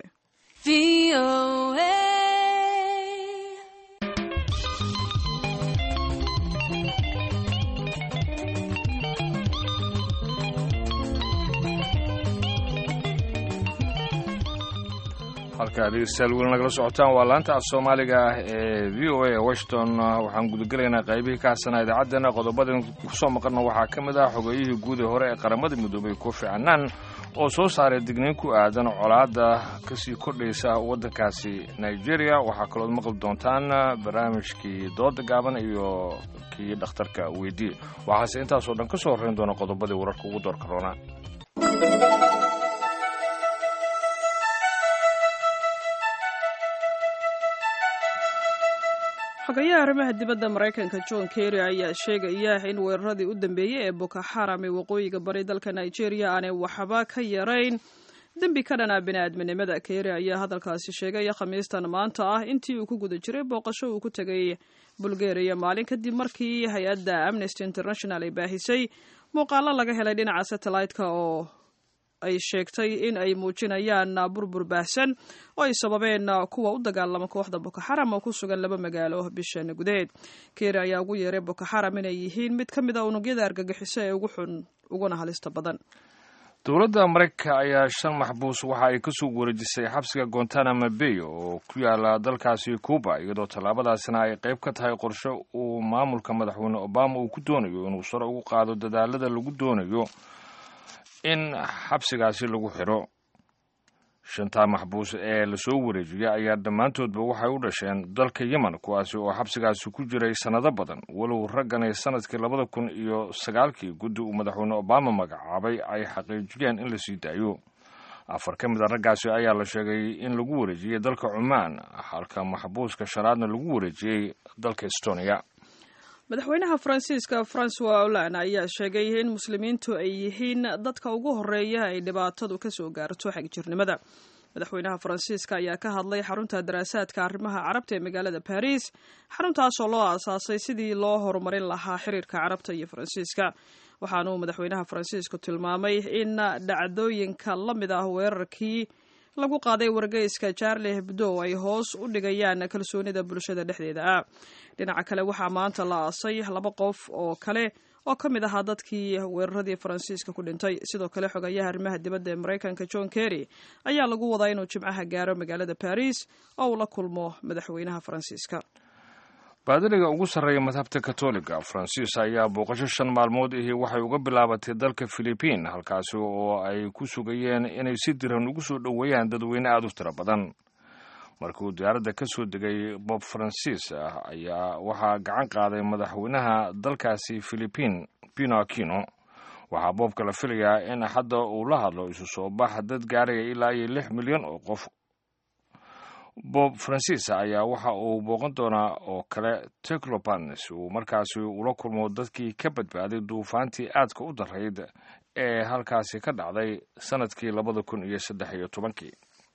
halka dhegeystayaal weli nagala socotaan waa laanta af Soomaaliga ee VOA Washington. waxaan gudagalaynaa qaybihii ka hadsanaa idaacaddeenna qodobadan kusoo maqalna waxaa ka mid ah xogeeyihii guud ee hore ee qaramada midoobay Kofi Annan oo soo saaray digniin ku aadan colaadda kasii kordhaysa waddankaasi Nigeria. waxaa kaloo maqli doontaan barnaamijkii dooda gaaban iyo kii dhakhtarka weydii. waxaase intaasoo dhan ka soo horreyn doona qodobadii wararka ugu doorka roonaa. xogayaha arrimaha dibadda Mareykanka John Kerry ayaa sheegaya in weeraradii u dambeeyay ee Boko Haram ee waqooyiga bari dalka Nigeria aanay waxba ka yarayn dembi ka dhana bini'aadminimada. Kerry ayaa hadalkaasi sheegay Khamiistan maanta ah intii uu ku guda jiray booqasho uu ku tagay Bulgaria maalin kadib markii hay-adda Amnesty International ay baahisay muuqaalo laga helay dhinaca satellite-ka oo ay sheegtay in ay muujinayaan burbur baahsan oo ay sababeen kuwa u dagaalama kooxda Boko Haram oo ku sugan laba magaalo bishan gudaheed. Kerry ayaa ugu yeeray Boko Haram inay yihiin mid ka mid ah unugyada argagixiso ee ugu xun uguna halista badan. dowladda Mareykanka ayaa 5 maxbuus waxa ay ka soo wareejisay xabsiga Guantanamo Bay oo ku yaala dalkaasi Cuba iyadoo tallaabadaasina ay qayb ka tahay qorshe uu maamulka madaxweyne Obama uu ku doonayo inuu sare ugu qaado dadaalada lagu doonayo in xabsigaasi lagu xiro. 5 maxbuus ee la soo wareejiyay ayaa dhammaantoodba waxay u dhasheen dalka Yemen kuwaasi oo xabsigaasi ku jiray sanado badan walow raggan sanadkii 2009 guddi uu madaxweyne Obama magacaabay ay xaqiijiyeen in la sii daayo. 4 ka mid ah raggaasi ayaa la sheegay in lagu wareejiyay dalka Oman halka maxbuuska shanaadna lagu wareejiyay dalka Estonia. madaxweynaha Faransiiska François Hollande ayaa sheegay in muslimiintu ay yihiin dadka ugu horeeya ay dhibaatadu ka soo gaarto xagjirnimada. madaxweynaha Faransiiska ayaa ka hadlay xarunta daraasaadka arrimaha carabta ee magaalada Paris, xaruntaas oo loo aasaasay sidii loo horumarin lahaa xiriirka carabta iyo Faransiiska. waxaana uu madaxweynaha Faransiisku tilmaamay in dhacdooyinka la mid ah weerarkii lagu qaaday wargeyska Charlie Hebdo ay hoos u dhigayaan kalsoonida bulshada dhexdeeda ah. dhinaca kale waxaa maanta la aasay 2 qof oo kale oo ka mid ahaa dadkii weeraradii Faransiiska ku dhintay. sidoo kale xogayaha arrimaha dibadda ee Mareykanka John Kerry ayaa lagu wadaa inuu Jimcaha gaaro magaalada Paris oo uu la kulmo madaxweynaha Faransiiska. baadiriga ugu sarreeya madhabta Katoliga Faransiis ayaa booqasho 5 maalmood waxay uga bilaabatay dalka Philippines halkaasi oo ay ku sugayeen inay si diran ugu soo dhoweeyaan dadweyne aad u tiro badan. markuu diyaaradda ka soo degay Bob Francis ayaa waxaa gacan qaaday madaxweynaha dalkaasi Philippines Pino Aquino. waxaa Bobka la filayaa in hadda uu la hadlo isu soo bax dad gaaraya ilaa 6 milyan oo qof. Bob Francis ayaa waxa uu booqan doonaa oo kale Teclopanes uu markaasi ula kulmo dadkii ka badbaaday duufaantii aadka u darayd ee halkaasi ka dhacday sanadkii 2013.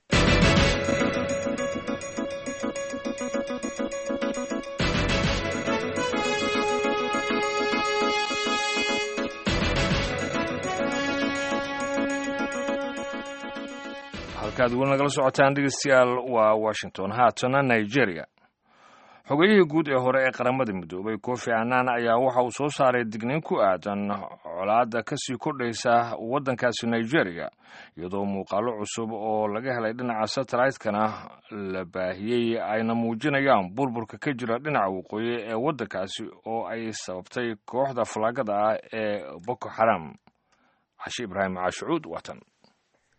halkaad weli nagala socotaan dhegeystayaal waa Washington. haatana Nigeria. xogayihii guud ee hore ee qaramada midoobay Kofi Annan ayaa waxa uu soo saaray digniin ku aadan colaadda kasii kordhaysa waddankaasi Nigeria iyadoo muuqaalo cusub oo laga helay dhinaca satellite-kana la baahiyey ayna muujinayaan burburka ka jira dhinaca waqooyi ee waddankaasi oo ay sababtay kooxda falaagada ah ee Boko Haram. Cashi Ibrahim Caashuud watan.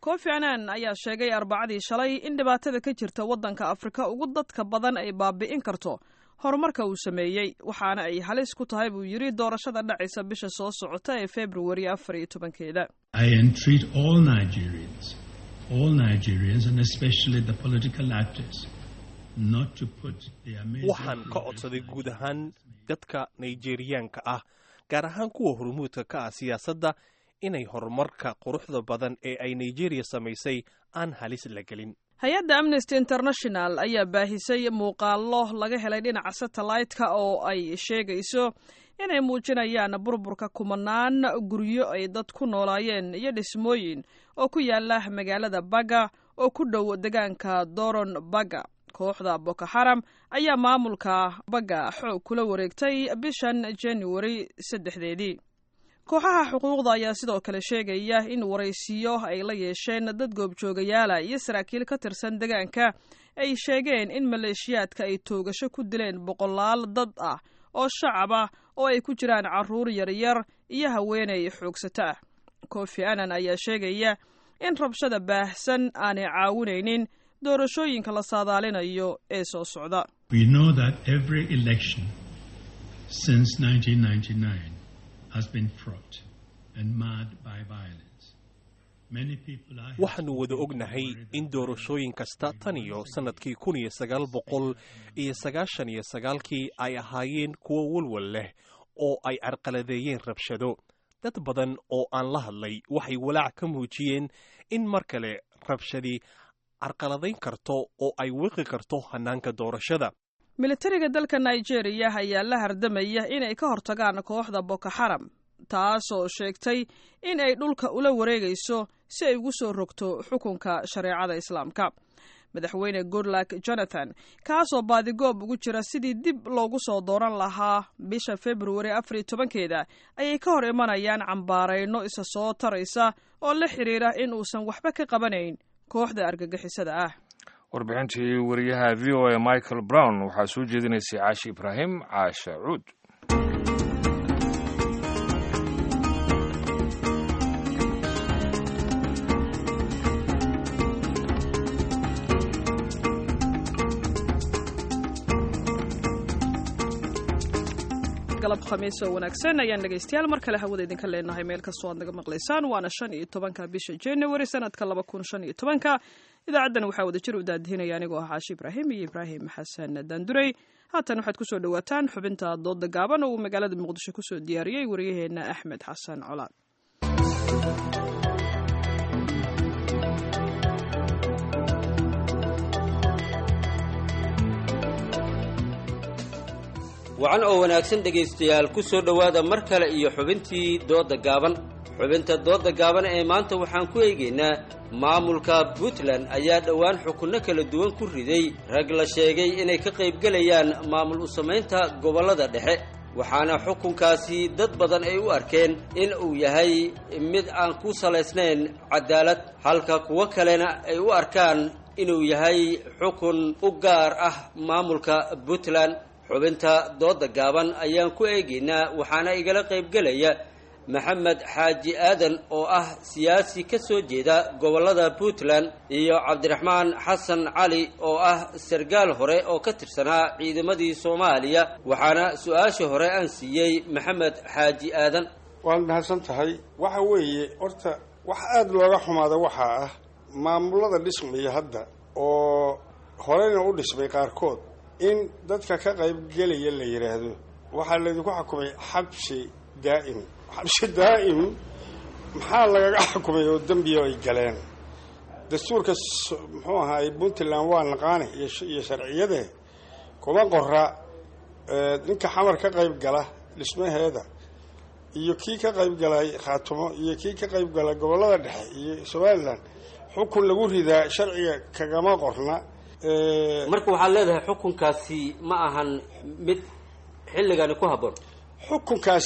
kofi annan ayaa sheegay arbacadii shalay in dhibaatada ka jirta waddanka afrika ugu dadka badan ay baabi'in karto horumarka uu sameeyey waxaana ay halis ku tahay buu yidhi doorashada dhacaysa bisha soo socota ee February 14-keeda. I entreat all Nigerians and especially the political actors not to put their waxaan ka codsaday guud ahaan dadka Nigerianka ah gaar ahaan kuwa hormuudka ka ah siyaasadda inay horumarka quruxda badan ee ay Nigeria samaysay aan halis la gelin. hay-adda Amnesty International ayaa baahisay muuqaallo laga helay dhinaca satellite-ka oo ay sheegayso inay muujinayaan burburka kumanaan guryo ay dad ku noolaayeen iyo dhismooyin oo ku yaala magaalada Baga oo ku dhow deegaanka Doron Baga. kooxda Boko Haram ayaa maamulka Baga xoog kula wareegtay bishan January 3. kooxaha xuquuqda ayaa sidoo kale sheegaya in waraysiyo ay la yeesheen dad goobjoogayaala iyo saraakiil ka tirsan deegaanka ay sheegeen in maleeshiyaadka ay toogasho ku dileen boqolaal dad ah oo shacab ah oo ay ku jiraan carruur yaryar iyo haweeney xoogsata ah. Kofi Annan ayaa sheegaya in rabshada baahsan aanay caawinaynin doorashooyinka la saadaalinayo ee soo socda. We know that every election since 1999 has been fraught and marred by violence. Many people are waxaanu wada ognahay in doorashooyin kasta tan iyo sanadkii 1999 ay ahaayeen kuwo walwal leh oo ay carqaladeeyeen rabshado. dad badan oo aan la hadlay waxay walaac ka muujiyeen in mar kale rabshadii carqaladayn karto oo ay wiqi karto hanaanka doorashada. militariga dalka Nigeria ayaa la hardamaya inay ka hortagaan kooxda Boko Haram taasoo sheegtay in ay dhulka ula wareegayso si ay ugu soo rogto xukunka shareecada Islaamka. madaxweyne Goodluck Jonathan kaasoo baadigoob ugu jira sidii dib loogu soo dooran lahaa bisha February 14-keeda ayay ka hor imanayaan cambaarayno isa soo taraysa oo la xiriira in uusan waxba ka qabanayn kooxda argagixisada ah. warbixintii wariyaha VOA Michael Brown waxaa soo jeedinaysay Caashi Ibrahim Caasha Cuud. galab khamiis oo wanaagsan ayaan dhageystayaal mar kale hawada idinka leenahay meel kastoo aad naga maqlaysaan waana 15 bisha January sanadka 2015 idaacadan waxaa wada jir u daadihinaya anigoo ah Caashi Ibrahim iyo Ibrahim Xasan Danduray. haatan waxaad ku soo dhawaataan xubinta dooda gaaban oo magaalada Muqdisho ku soo diyaariyay wariyaheena Axmed Xasan Colaad. wacan oo wanaagsan dhegaystayaal ku soo dhowaada mar kale iyo xubintii dooda gaaban. xubinta dooda gaaban ee maanta waxaan ku eegaynaa maamulka Puntland ayaa dhowaan xukunno kala duwan ku riday rag la sheegay inay ka qaybgalayaan maamul u samaynta gobollada dhexe, waxaana xukunkaasi dad badan ay u arkeen in uu yahay mid aan ku salaysnayn cadaalad, halka kuwo kalena ay u arkaan inuu yahay xukun u gaar ah maamulka Puntland. xubinta dooda gaaban ayaan ku eegaynaa waxaana igala qaybgelaya maxamed xaaji aadan oo ah siyaasi ka soo jeeda gobollada Puntland iyo cabdiraxmaan xasan cali oo ah sargaal hore oo ka tirsanaa ciidamadii Soomaaliya, waxaana su-aasha hore aan siiyey maxamed xaaji aadan. waad mahadsan tahay. waxa weeye horta wax aad looga xumaada waxaa ah maamulada dhismaya hadda oo horeyna u dhismay qaarkood in dadka ka qaybgelaya la yidhaahdo waxaa laydinku xukumay xabsi daa'im. xabsi daa'im maxaa lagaga xukumay oo dembiya ay galeen? dastuurka muxuu ahaay Puntland waa naqaane iyo sharciyade kuma qora ninka xamar ka qayb gala dhismaheeda iyo kii ka qayb galay Khaatumo iyo kii ka qayb gala gobollada dhexe iyo Somaliland xukun lagu ridaa sharciga kagama qorna. marka waxaad leedahay xukunkaasi ma ahan mid xilligani ku habboon. xukunkaasi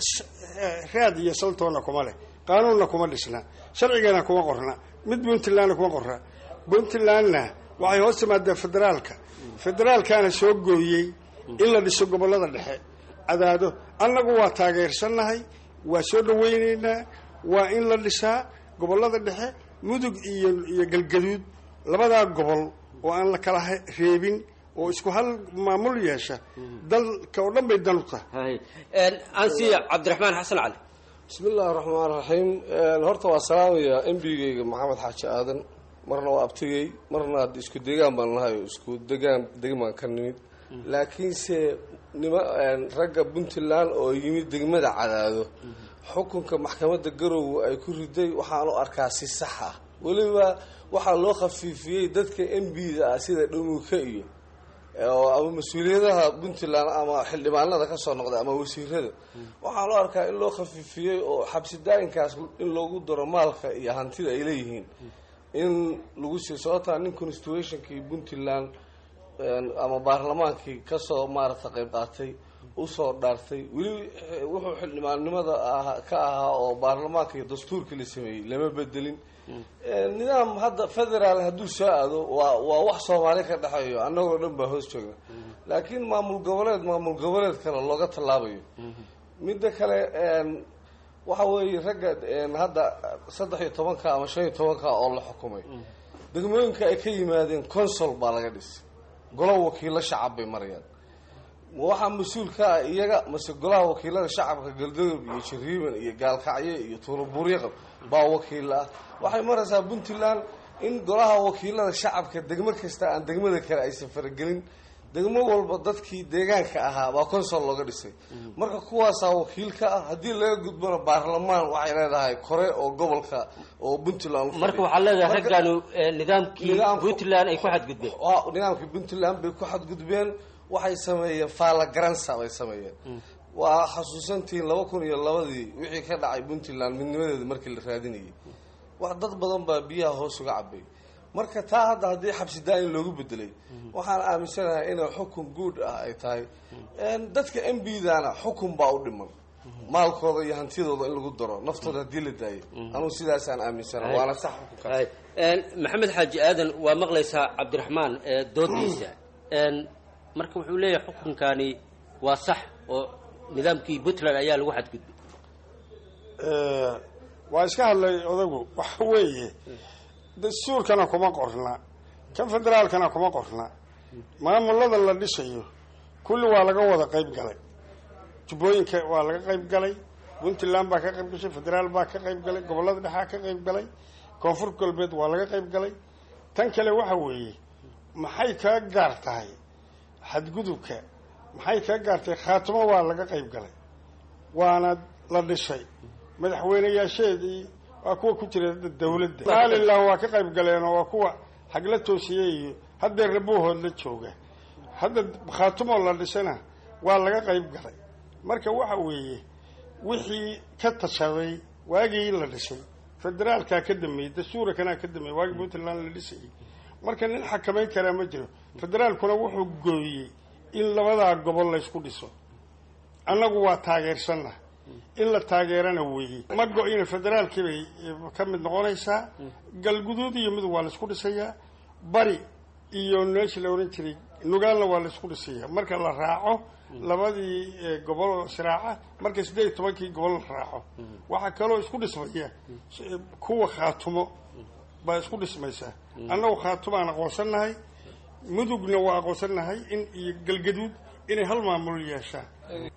raad iyo saltoona kuma leh, qaanuunna kuma dhisna, sharcigana kuma qorna, mid Puntlandna kuma qorna. Puntlandna waxay hoos timaadaa federaalkana soo gooyey in la dhiso gobollada dhexe cadaado. annagu waa taageersannahay, waa soo dhawaynaynaa, waa in la dhisaa gobollada dhexe mudug iyo galgaduud labadaa gobol oo aan la kala reebin oo isku hal maamul yeesha dalka oo dhan bay dan u tahay. ansiya cabdiraxmaan xasan cali. bismi illaahi raxmaan raxiim. horta waa salaamaya embigeyga maxamed xaaji aadan, marna waa abtigey, marna hadda isku degaan baan nahay oo isku degmaan ka nimid. laakiinse ragga puntland oo yimid degmada Cadaado xukunka maxkamadda Garowe ay ku riday waxaan u arkaa si sax ah. weliba waxaa loo khafiifiyey dadka MB-da ah sida Dhamuka iyo ama mas-uuliyadaha puntland ama xildhibaanada ka soo noqda ama wasiirada. waxaa loo arkaa in loo khafiifiyey oo xabsi daayinkaas in loogu daro maalka iyo hantida ay leeyihiin in lagu sii sababtaa nin constitutionkii puntland ama baarlamaankii kasoo maarata qayb qaatay usoo dhaartay weli wuxuu xildhibaannimada ka ahaa oo baarlamaanka iyo dastuurkii la sameeyey lama bedelin. nidaam hadda federaal hadduu soo aado waa wax soomaali ka dhexeeyo annagoo dhan baa hoos joogna. laakiin maamul goboleed kale looga tallaabayo. midda kale waxa weeye ragga hadda 13 ama 15 oo la xukumay degmooyinka ay ka yimaadeen consul baa laga dhisay, golo wakiilo shacab bay marayaan. waxaa mas-uulka ah iyaga mase golaha wakiilada shacabka galdodob iyo jariiban iyo gaalkacyo iyo tuulabuuryaqab baa wakiila ah. waxay maraysaa puntland in golaha wakiilada shacabka degmo kasta aan degmada kale aysan faragelin. degmo walba dadkii deegaanka ahaa baa consul looga dhisay. marka kuwaasaa wakiilka ah. haddii laga gudbona baarlamaan waxay leedahay kore oo gobolka oo puntland. marka waxaa leedahay raggaanu nidaamkii puntland ay ku xadgudbeen. nidaamkii puntland bay ku xadgudbeen. waxay sameeyeen faala garansa bay sameeyeen. waa xasuusantiin 2002 wixii ka dhacay puntland midnimadeeda markii la raadinayay. wax dad badan baa biyaha hoos uga cabay. marka taa hadda haddii xabsi daayin loogu bedelay waxaan aaminsanahay inay xukun guud ah ay tahay. dadka MB-dana xukun baa u dhiman, maalkooda iyo hantidooda in lagu daro, naftooda haddii la daayo. anugu sidaasaan aaminsanahay, waana sax xukunkaas. maxamed xaaji aadan waa maqlaysaa cabdiraxmaan doodiisa. marka wuxuu leeyahay xukunkani waa sax oo nidaamkii puntland ayaa lagu xadgudbay. waa iska hadlay odagu. waxa weeye dastuurkana kuma qorna, kan federaalkana kuma qorna. maamulada la dhisayo kulli waa laga wada qayb galay. jubbooyinka waa laga qayb galay, puntland baa ka qayb gashay, federaal baa ka qayb galay, gobollada dhexaa ka qayb galay, koonfur galbeed waa laga qayb galay. tan kale waxa weeye maxay kaga gaar tahay xadgudubka, maxay kaga gaartay khaatimo waa laga qayb galay waana la dhisay. madaxweyneyaasheedii waa kuwa ku jira dawladda. somalilan waa ka qayb galeen oo waa kuwa xagla toosiyey iyo hadda rabuuhood la jooga. hadda khaatimo la dhisana waa laga qayb galay. marka waxa weeye wixii ka tashaday waagii la dhisay federaalkaa ka dambeeyey, dastuurkanaa ka dambeeyey waagii puntland la dhisayay. marka nin xakamayn karaa ma jiro. federaalkuna wuxuu gooyey in labadaa gobol laysku dhiso. annagu waa taageersanna in la taageerana weeye. ma go-ina federaalkii bay ka mid noqonaysaa. galguduud iyo mid waa laysku dhisayaa, bari iyo meeshii la ohan jiray nugaalna waa laysku dhisayaa. marka la raaco labadii gobol siraaca, marka 18 gobol la raaco waxaa kaloo isku dhismaya kuwa khaatumo baa isku dhismaysaa. annagu khaatumaan aqoonsannahay, mudugna waa aqoonsannahay in iyo galgaduud inay hal maamul yeeshaan.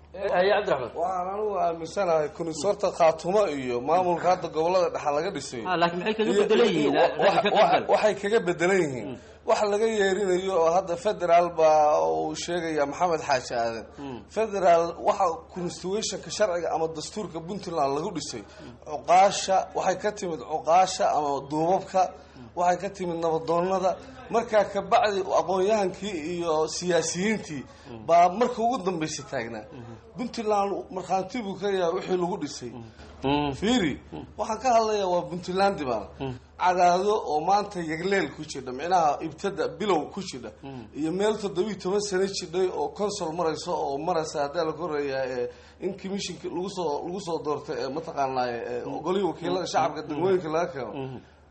waxaan anugu aaminsanahay kunisorta khaatumo iyo maamulka hadda gobolada dhexa laga dhisay. laakiin maxay kaga bedelan yihiin? waxay kaga bedelan yihiin wax laga yeerinayo oo hadda federaal baa uu sheegaya maxamed xaaji aadan. federaal waxa constitutionka sharciga ama dastuurka puntland lagu dhisay cuqaasha waxay ka timid cuqaasha ama duubabka, waxay ka timid nabadoonnada. markaa kabacdi aqoon-yahankii iyo siyaasiyiintii baa marka ugu dambaysa taagnaa. puntland markhaanti buu ka yahay wixii lagu dhisay. fiiri waxaan ka hadlayaa waa puntland baan Cadaado oo maanta yagleel ku jira, micnaha ibtada bilow ku jira, iyo meel 17 sano jidhay oo consul marayso oo maraysa hadda la koreeyaa in commissionka lagu soo doortay mataqaanaa golihii wakiilada shacabka degmooyinka laga keeno.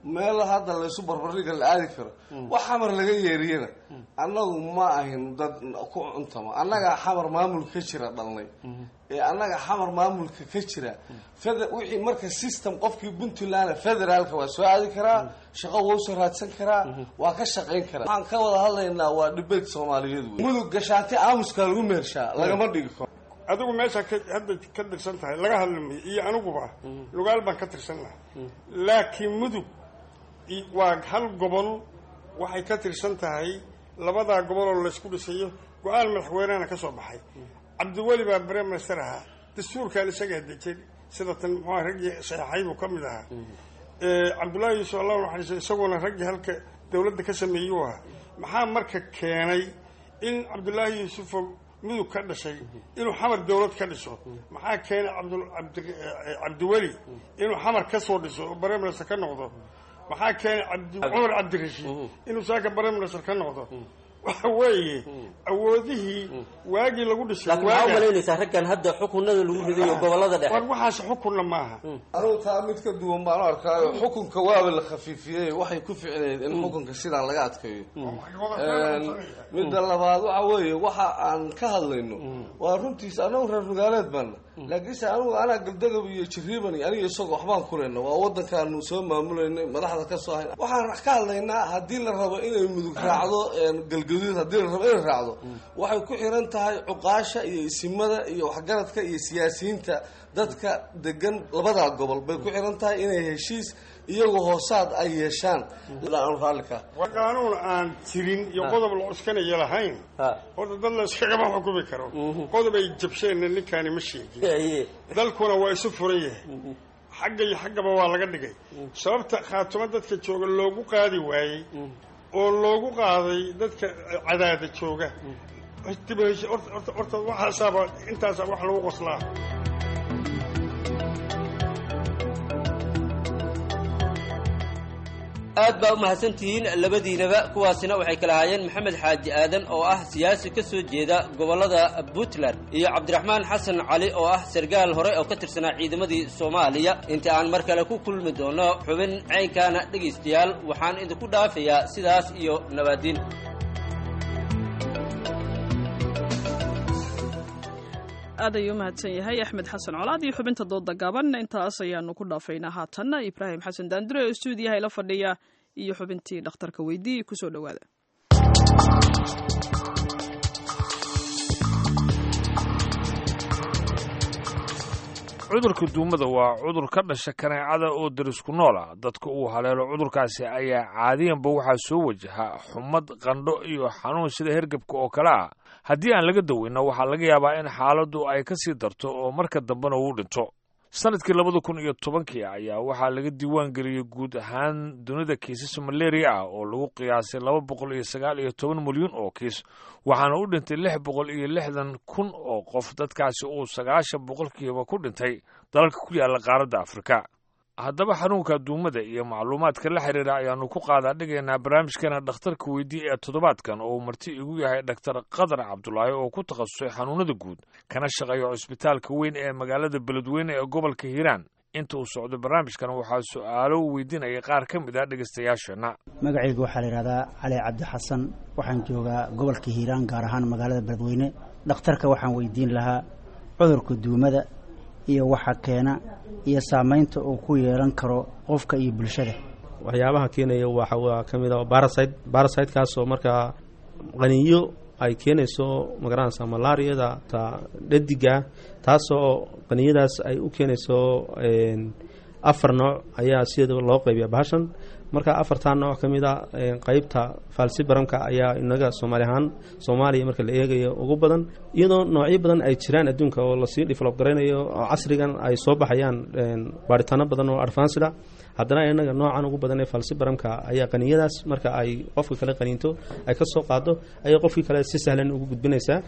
meel hadda laysu barbardhiga la aadi karo wax xamar laga yeeriyana annagu ma ahin dad ku cuntama annaga xamar maamulka ka jira dhalnay ee annaga xamar maamulka ka jira wixii marka system qofkii Puntland federaalka waa soo aadi karaa shaqo wuu soo raadsan karaa waa ka shaqayn karaa waxaan ka wada hadlaynaa waa debate Soomaaliyeed mudug gashaati aamuska lagu meershaa lagama dhigi karo adigu meesha hadda ka tirsan tahay laga hadlamay iyo aniguba lugaal baan ka tirsan lahaa laakiin mudug waa hal gobol waxay ka tirsan tahay labada gobol oo la isku dhisayo go'aan madaxweynena ka soo baxay cabdiweli baa prime minister ahaa dastuurka la isaga dejiyay sida tan muxuu ragii saxiixay uu kamid ahaa cabdullaahi sallallahu alayhi wasallam isaguna ragii halka dawladda ka sameeyay maxaa marka keenay in cabdullaahi yuusuf mudug ka dhashay inuu xamar dawlad ka dhiso maxaa keenay cabdiweli inuu xamar ka soo dhiso oo prime minister ka noqdo maxaa keenay Umar Cabdirashiid inuu saaka prime minister ka noqdo waxa weeye awoodihii waagi lagu dhisay laakiin waxa maleynaysaa raggan hadda xukunada lagu riday gobolada dhexe war waxaas xukunna maaha anuu taa mid ka duwan baan arkaayo xukunka waaba la khafiifiyay waxay ku ficneed in xukunka sidan laga adkeeyo midda labaad waxa weeye waxa aan ka hadlayno waa runtiisa anagu reer rugaaleed baan laakiin anaga galdagab iyo jiriiban aniga isagoo waxbaan ku leenahay waa wadankaanu soo maamuleynay madaxda ka soo hayna waxaan ka hadlaynaa haddii la rabo inay mudug raacdo galgaduud haddii la rabo inay raacdo waxay ku xiran tahay cuqaasha iyo isimada iyo waxgaradka iyo siyaasiyiinta dadka degan labada gobol bay ku xiran tahay inay heshiis iyagoo hoosaad ay yeeshaan aan raalika waa qaanuun aan jirin iyo qodob la cuskanaya lahayn horta dad la iskagama xukumi karo qodob ay jabsheen ninkaani ma sheegin dalkuna waa isu furan yahay xagga iyo xaggaba waa laga dhigay sababta khaatuma dadka jooga loogu qaadi waayey oo loogu qaaday dadka cadaada jooga horta waxaasaaba intaasa wax lagu qoslaa aad baa u mahadsantihiin labadiinaba kuwaasina waxay kala haayeen maxamed xaaji aadan oo ah siyaasi ka soo jeeda gobolada Puntland iyo Cabdiraxmaan Xasan Cali oo ah sargaal hore oo ka tirsanaa ciidamadii Soomaaliya inta aan mar kale ku kulmi doono xubin caynkana dhageystayaal waxaan idinku dhaafayaa sidaas iyo nabadin aad ayuu mahadsan yahay axmed xasan colaad iyo xubinta dooda gaaban intaas ayaanu ku dhaafaynaa haatanna ibraahim xasan daandure oo stuudiyaha ila fadhiya iyo xubintii dhakhtarka weydii kusoo dhawaada cudurka duumada waa cudur ka dhasha kaneecada oo darisku nool ah dadka uu haleelo cudurkaasi ayaa caadiyanba waxaa soo wajaha xumad qandho iyo xanuun sida hergebka oo kale ah haddii aan laga daweyna waxaa laga yaabaa in xaaladdu ay ka sii darto oo marka dambena uu dhinto sanadkii 2010 ayaa waxaa laga diiwaan geliyey guud ahaan dunida kiisas malaria ah oo lagu qiyaasay 219 milyan oo kiis waxaana u dhintay 660 oo qof dadkaasi uu 90% ku dhintay dalalka ku yaala qaaradda Afrika haddaba xanuunka duumada iyo macluumaadka la xiriira ayaanu ku qaadaa dhigaynaa barnaamijkeena dhakhtarka weydii ee toddobaadkan oo marti igu yahay dhaktar qadar cabdulaahi oo ku takhasusay xanuunada guud kana shaqeeya cusbitaalka weyn ee magaalada beledweyne ee gobolka hiiraan inta uu socdo barnaamijkan waxaa su'aalo weydiinaya qaar ka mid ah dhegaystayaasheenna magacaygu waxaa la yidhahdaa cali cabdi xasan waxaan joogaa gobolka hiiraan gaar ahaan magaalada beledweyne dhakhtarka waxaan weydiin lahaa cudurka duumada iyo waxa keena iyo saamaynta uu ku yeelan karo qofka iyo bulshada waxyaabaha keenaya waa ka mid ah parasite-kaas oo markaa qaniinyo ay keenayso magaranaysa malaariyada ta dhadiga taasoo qaniinyadaas ay u keenayso 4 nooc ayaa sidoo loo qaybiyaa bahashan marka 4 nooc ka mid ah qaybta falciparum-ka ayaa inaga Soomaaliya marka la eegayo ugu badan iyadoo noocyo badan ay jiraan adduunka oo la sii develop gareynayo oo casrigan ay soo baxayaan baaritaano badan oo advanced ah haddana inaga noocan ugu badan ee falciparum-ka ayaa qaniinyadaas marka ay qofka kale qaniinto ay ka soo qaado ay qofkii kale si sahlan ugu gudbinaysaa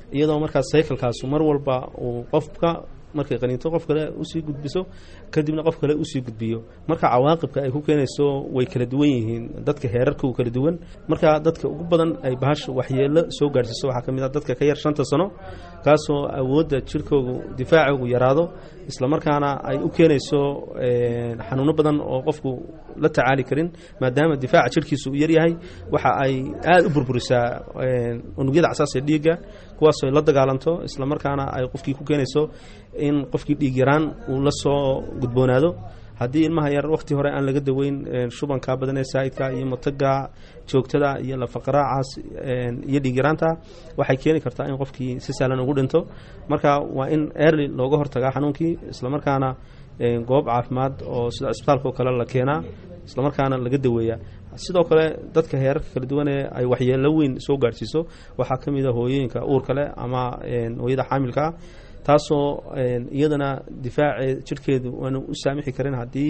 iyadoo markaas cyclekaasu mar walba uu qofka markay qaniinto qof kale usii gudbiso kadibna qof kale usii gudbiyo marka cawaaqibka ay ku keenayso way kala duwan yihiin dadka heerarka kala duwan marka dadka ugu badan ay bahasha waxyeelo soo gaarsiiso waxaa ka mid ah dadka ka yar 5 sano kaasoo awoodda jirkoodu difaacigu yaraado isla markaana ay u keenayso xanuuno badan oo qofku la tacaali karin maadaama difaaca jirkiisu yar yahay waxa ay aad u burburisaa unugyada xasaasiga dhiigga kuwaas oo la dagaalanto isla markaana ay qofkii ku keenayso in qofkii dhiig yaraan uu la soo gudboonaado haddii ilmaha yar waqti hore aan laga daweyn shubanka badan ee saa'idka iyo mataga joogtada iyo lafaqraacaas iyo dhiig yaraanta waxay keeni kartaa in qofkii si sahlan ugu dhinto marka waa in early looga hortagaa xanuunkii isla markaana goob caafimaad oo sida isbitaalka kale la keenaa isla markaana laga daweeyaa sidoo kale dadka heerarka kala duwan ee ay waxyeelo weyn soo gaarsiiso waxaa ka mid ah hooyooyinka uurka leh ama hooyada xaamilka taasoo iyadana difaaca jirkeedu aanu u saamixi karin haddii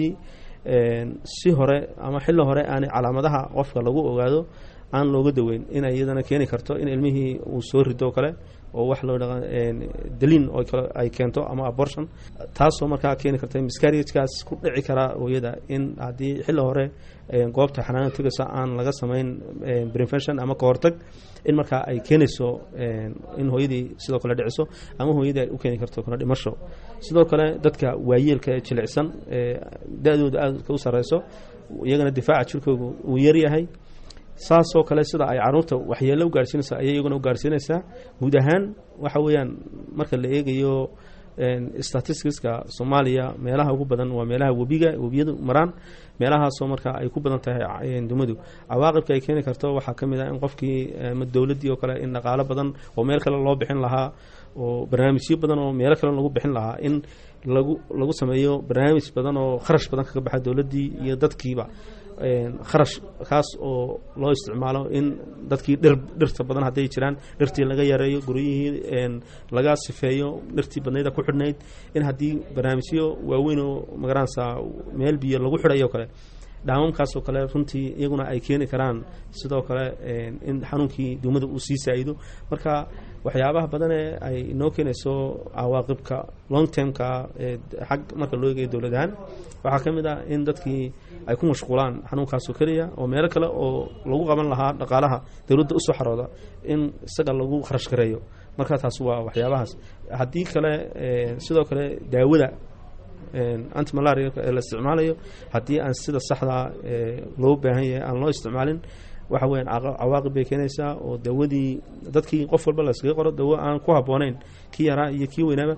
si hore ama xilli hore aanay calaamadaha qofka lagu ogaado aan looga daweyn inay iyadana keeni karto in ilmihii uu soo rido kale oo wax loo dhaqan daliin oo kale ay keento ama abortion taasoo markaa keeni karta miscarriage-kaas ku dhici kara hooyada in haddii xilli hore goobta xanaanada tagaysa aan laga samayn prevention ama ka hortag in markaa ay keenayso in hooyadii sidoo kale dhiciso ama hooyadii ay u keeni karto kala dhimasho sidoo kale dadka waayeelka ee jilicsan da-dooda aad u sareyso iyagana difaaca jirkoodu uu yar yahay saasoo kale sida ay caruurta waxyeelo u gaarsiinaysa ayay iyaguna u gaarsiinaysaa guud ahaan waxa weeyaan marka la eegayo statisticska Soomaaliya meelaha ugu badan waa meelaha webiyadu maraan meelahaasoo marka ay ku badan tahay dumadu cawaaqibka ay keeni karto waxaa ka mid ah in qofkii dawladii oo kale in dhaqaale badan oo meel kale loo bixin lahaa oo barnaamijyo badan oo meel kale lagu bixin lahaa in lagu sameeyo barnaamij badan oo kharash badan kaga baxa dawladii iyo dadkiiba kharash kaas oo loo isticmaalo in dadkii dhirta badan hadday jiraan dhirtii laga yareeyo guryihii laga sifeeyo dhirtii badnayda ku xidhnayd in haddii barnaamijyo waaweyn oo magaranaysa meel biyo lagu xidhayo kale dhaamamkaasoo kale runtii iyaguna ay keeni karaan sidoo kale in xanuunkii duumada uu sii saa'ido marka waxyaabaha badan ee ay inoo keenayso cawaaqibka long termka xag marka loo eegayo dowlad ahaan waxaa ka mid ah in dadkii ay ku mashquulaan xanuunkaasoo keliya oo meelo kale oo lagu qaban lahaa dhaqaalaha dowladda usoo xarooda in isaga lagu kharash gareeyo marka taas waa waxyaabahaas haddii kale sidoo kale daawada antimalaria ee la isticmaalayo haddii aan sida saxda loo baahan yahay aan loo isticmaalin waxa weeyaan cawaaqib bay keenaysaa oo dawadii dadkii qof walba la iskaga qoro dawo aan ku habboonayn kii yaraa iyo kii weynaaba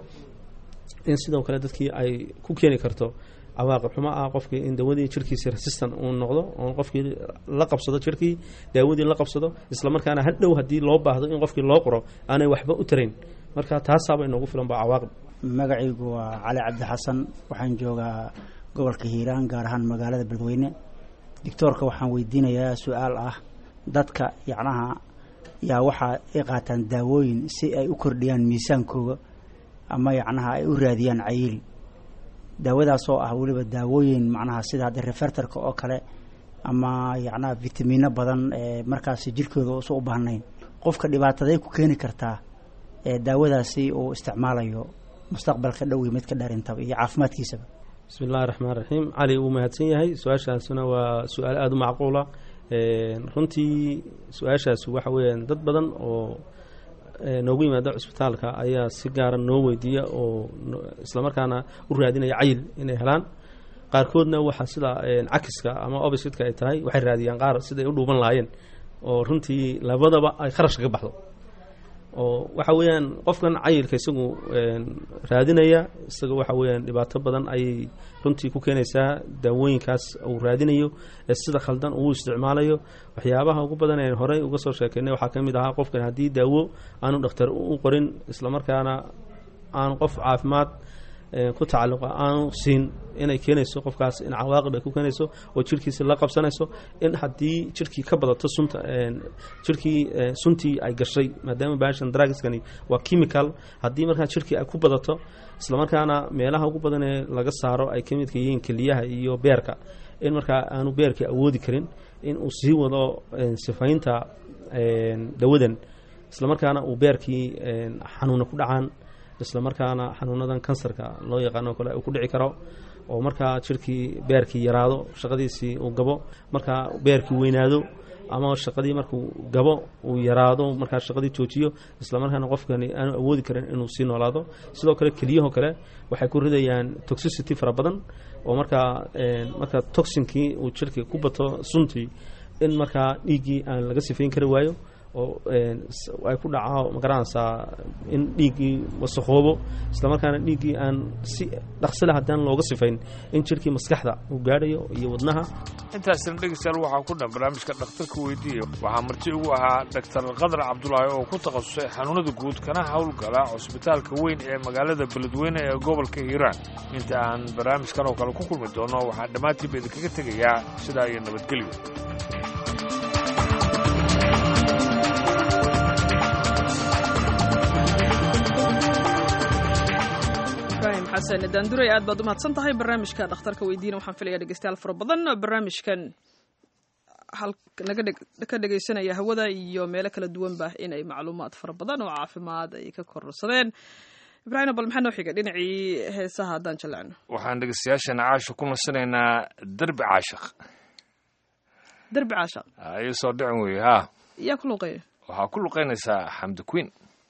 in sidoo kale dadkii ay ku keeni karto cawaaqib xumo ah qofkii in dawadii jirkiisa resistant uu noqdo oo qofkii la qabsado jirkii dawadii la qabsado isla markaana hadhow haddii loo baahdo in qofkii loo qoro aanay waxba u tarayn marka taasaaba inoogu filan baa cawaaqib magacaygu waa cali cabdi xasan waxaan joogaa gobolka hiiraan gaar ahaan magaalada beledweyne doctoorka waxaan weydiinayaa su-aal ah dadka yacnaha yaa waxaa ay qaataan daawooyin si ay u kordhiyaan miisaankooda ama yacnaha ay u raadiyaan cayil daawadaasoo ah weliba daawooyin macnaha sida hadda refertarka oo kale ama yacnaha vitamiino badan ee markaasi jirkooda uusan u baahnayn qofka dhibaataday ku keeni kartaa daawadaasi uu isticmaalayo mustaqbalka dhow iyo mid ka dheerintaba iyo caafimaadkiisaba bismi illahi raxmaan raxiim cali wuu mahadsan yahay su-aashaasuna waa su-aal aada u macquula runtii su-aashaas waxa weeyaan dad badan oo noogu yimaada cusbitaalka ayaa si gaara noo weydiiya oo islamarkaana u raadinaya cayil inay helaan qaarkoodna waxaa sida cakiska ama opposite-ka ay tahay waxay raadiyaan qaar siday u dhuuban lahaayeen oo runtii labadaba ay kharash kaga baxdo oo waxa weeyaan qofkan cayilka isagu raadinaya isaga waxa weeyaan dhibaato badan ayay runtii ku keenaysaa daawooyinkaas uu raadinayo ee sida khaldan uu isticmaalayo waxyaabaha ugu badan ee horey uga soo sheekeynay waxaa ka mid ahaa qofkan haddii daawo aanu dhakhtar u qorin islamarkaana aan qof caafimaad ku tacalluqa aanu siin inay keenayso qofkaas in cawaaqib ay ku keenayso oo jirkiisa la qabsanayso in haddii jirkii ka badato sunta jirkii suntii ay gashay maadaama baashan drugskani waa chemical haddii markaa jirkii ay ku badato isla markaana meelaha ugu badan ee laga saaro ay ka midka yihiin keliyaha iyo beerka in markaa aanu beerkii awoodi karin in uu sii wado sifaynta dawadan islamarkaana uu beerkii xanuuna ku dhacaan, islamarkaana xanuunadan kansarka loo yaqaano kale uu ku dhici karo, oo markaa jirkii beerkii yaraado, shaqadiisii uu gabo, markaa beerkii weynaado, ama shaqadii markuu gabo uu yaraado, markaa shaqadii joojiyo, islamarkaana qofkani aanu awoodi karin inuu sii noolaado. sidoo kale keliyaho kale waxay ku ridayaan toxicity fara badan, oo markaa toxinkii uu jirka ku bato suntii, in markaa dhiiggii aan laga sifayn kari waayo, oo ay ku dhaco magaranaysaa in dhiiggii wasakoobo, islamarkaana dhiiggii aan si dhaqsile haddaan looga sifayn in jirkii maskaxda uu gaadhayo iyo wadnaha. intaasina dhegeystayaal waxaa ku dhan barnaamijka dhakhtarka weydiiya. waxaa marti ugu ahaa Dr. Qadar Cabdulaahi oo ku takhasusay xanuunada guud kana howlgala cusbitaalka weyn ee magaalada Beledweyne ee gobolka Hiiraan. inta aan barnaamijkan oo kale ku kulmi doono waxaan dhammaantiinba idinkaga tegayaa sidaa iyo nabadgelyo. xasan daanduray aad baad u mahadsan tahay. barnaamijka dhakhtarka weydiina waxaan filayaa dhegeystayaal fara badan barnaamijkan ka dhegeysanaya hawada iyo meelo kala duwanba inay macluumaad fara badan oo caafimaad ay ka kororsadeen. ibraahim bal maxaa noo xiga dhinacii heesaha haddaan jallacno? waxaan dhegeystayaashana caasha ku nasanaynaa derbi caashaq. derbi caashaq ayuu soo dhicin weye ha yaa ku luqeeya? waxaa ku luqeynaysaa xamdi queen.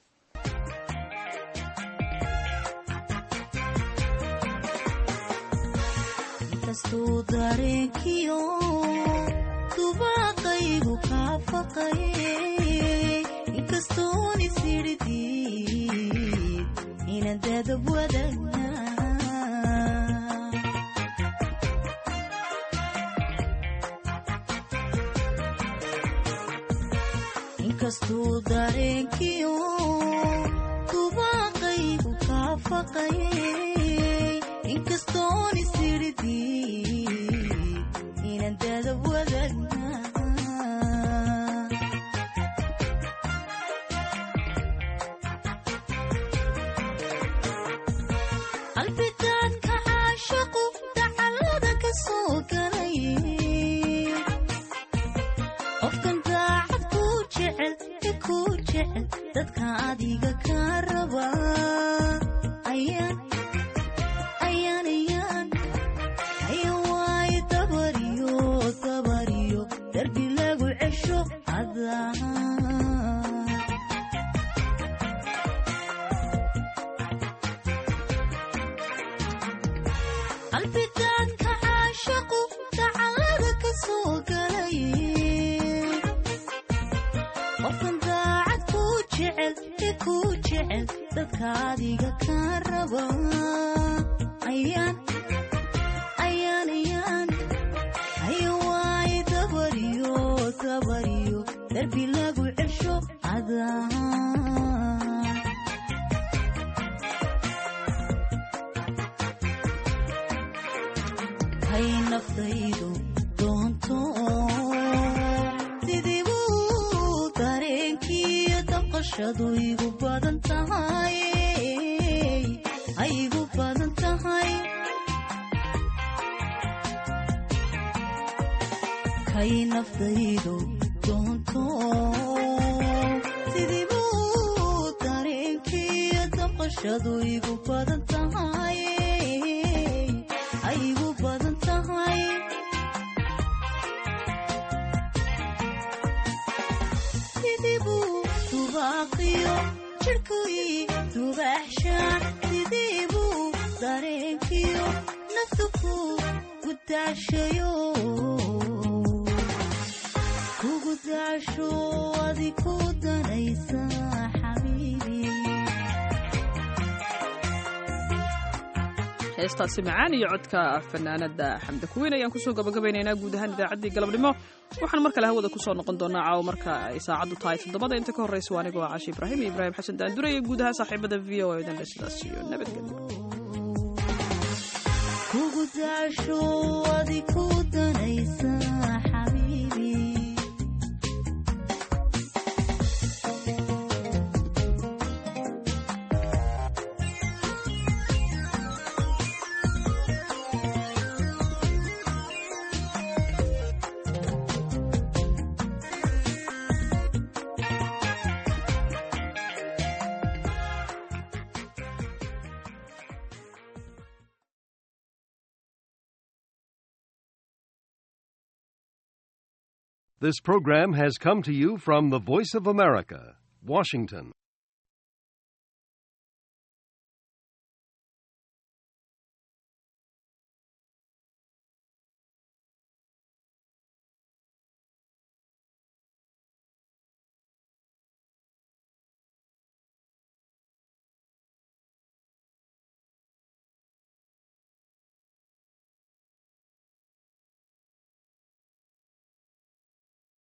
kastuu dareenkiyo dubaaqaygu kaa faqayay, inkastoon isirdid inaan dadab wadaagnaa, inkastuu dareenkiyo dubaaqaygu kaa faqayay, inkastoon isirdid inaan dadab wadaagnaa, qalbidaadka caashaqu dacallada ka soo galay, qofkan daacad kuu jecel ee kuu jecel dadka adiga kaa raba, ayaan waayo dabariyo darbi lagu cesho qalbidaadka caashaqu dacallada ka soo galay, qofkan daacad kuu jecel ee kuu jecel dadka adiga kaa raba, ayaan waayo dabariyo darbi lagu cesho hay naftaydu doonto sidii buu dareenkiiyo damqashadu igu badan tahay, igu badan tahay, kay naftaydu doonto sidii buu dareenkiiyo damqashadu igu badan tahay, igu badan tahay, sidii buu dubaaqiyo jirhkii dubaxshaan, sidii buu dareenkiyo naftu ku gudaashayo, kugu daasho adi ku danaysa xabiibi. heestaasi macaan iyo codka fanaanada xamdi kuweyn ayaan kusoo gabagabaynaynaa guud ahaan idaacaddii galabnimo. waxaan mar kale hawada kusoo noqon doonaa caawo marka ay saacaddu tahay 7. inta ka horraysa waa anigoo caashi ibraahim iyo ibraahim xasan daandure iyo guud ahaan saaxiibada v o a dan sidaas iyo nabadgelyo. kugu daasho adi ku danaysa xabiibi. This program has come to you from the Voice of America, Washington.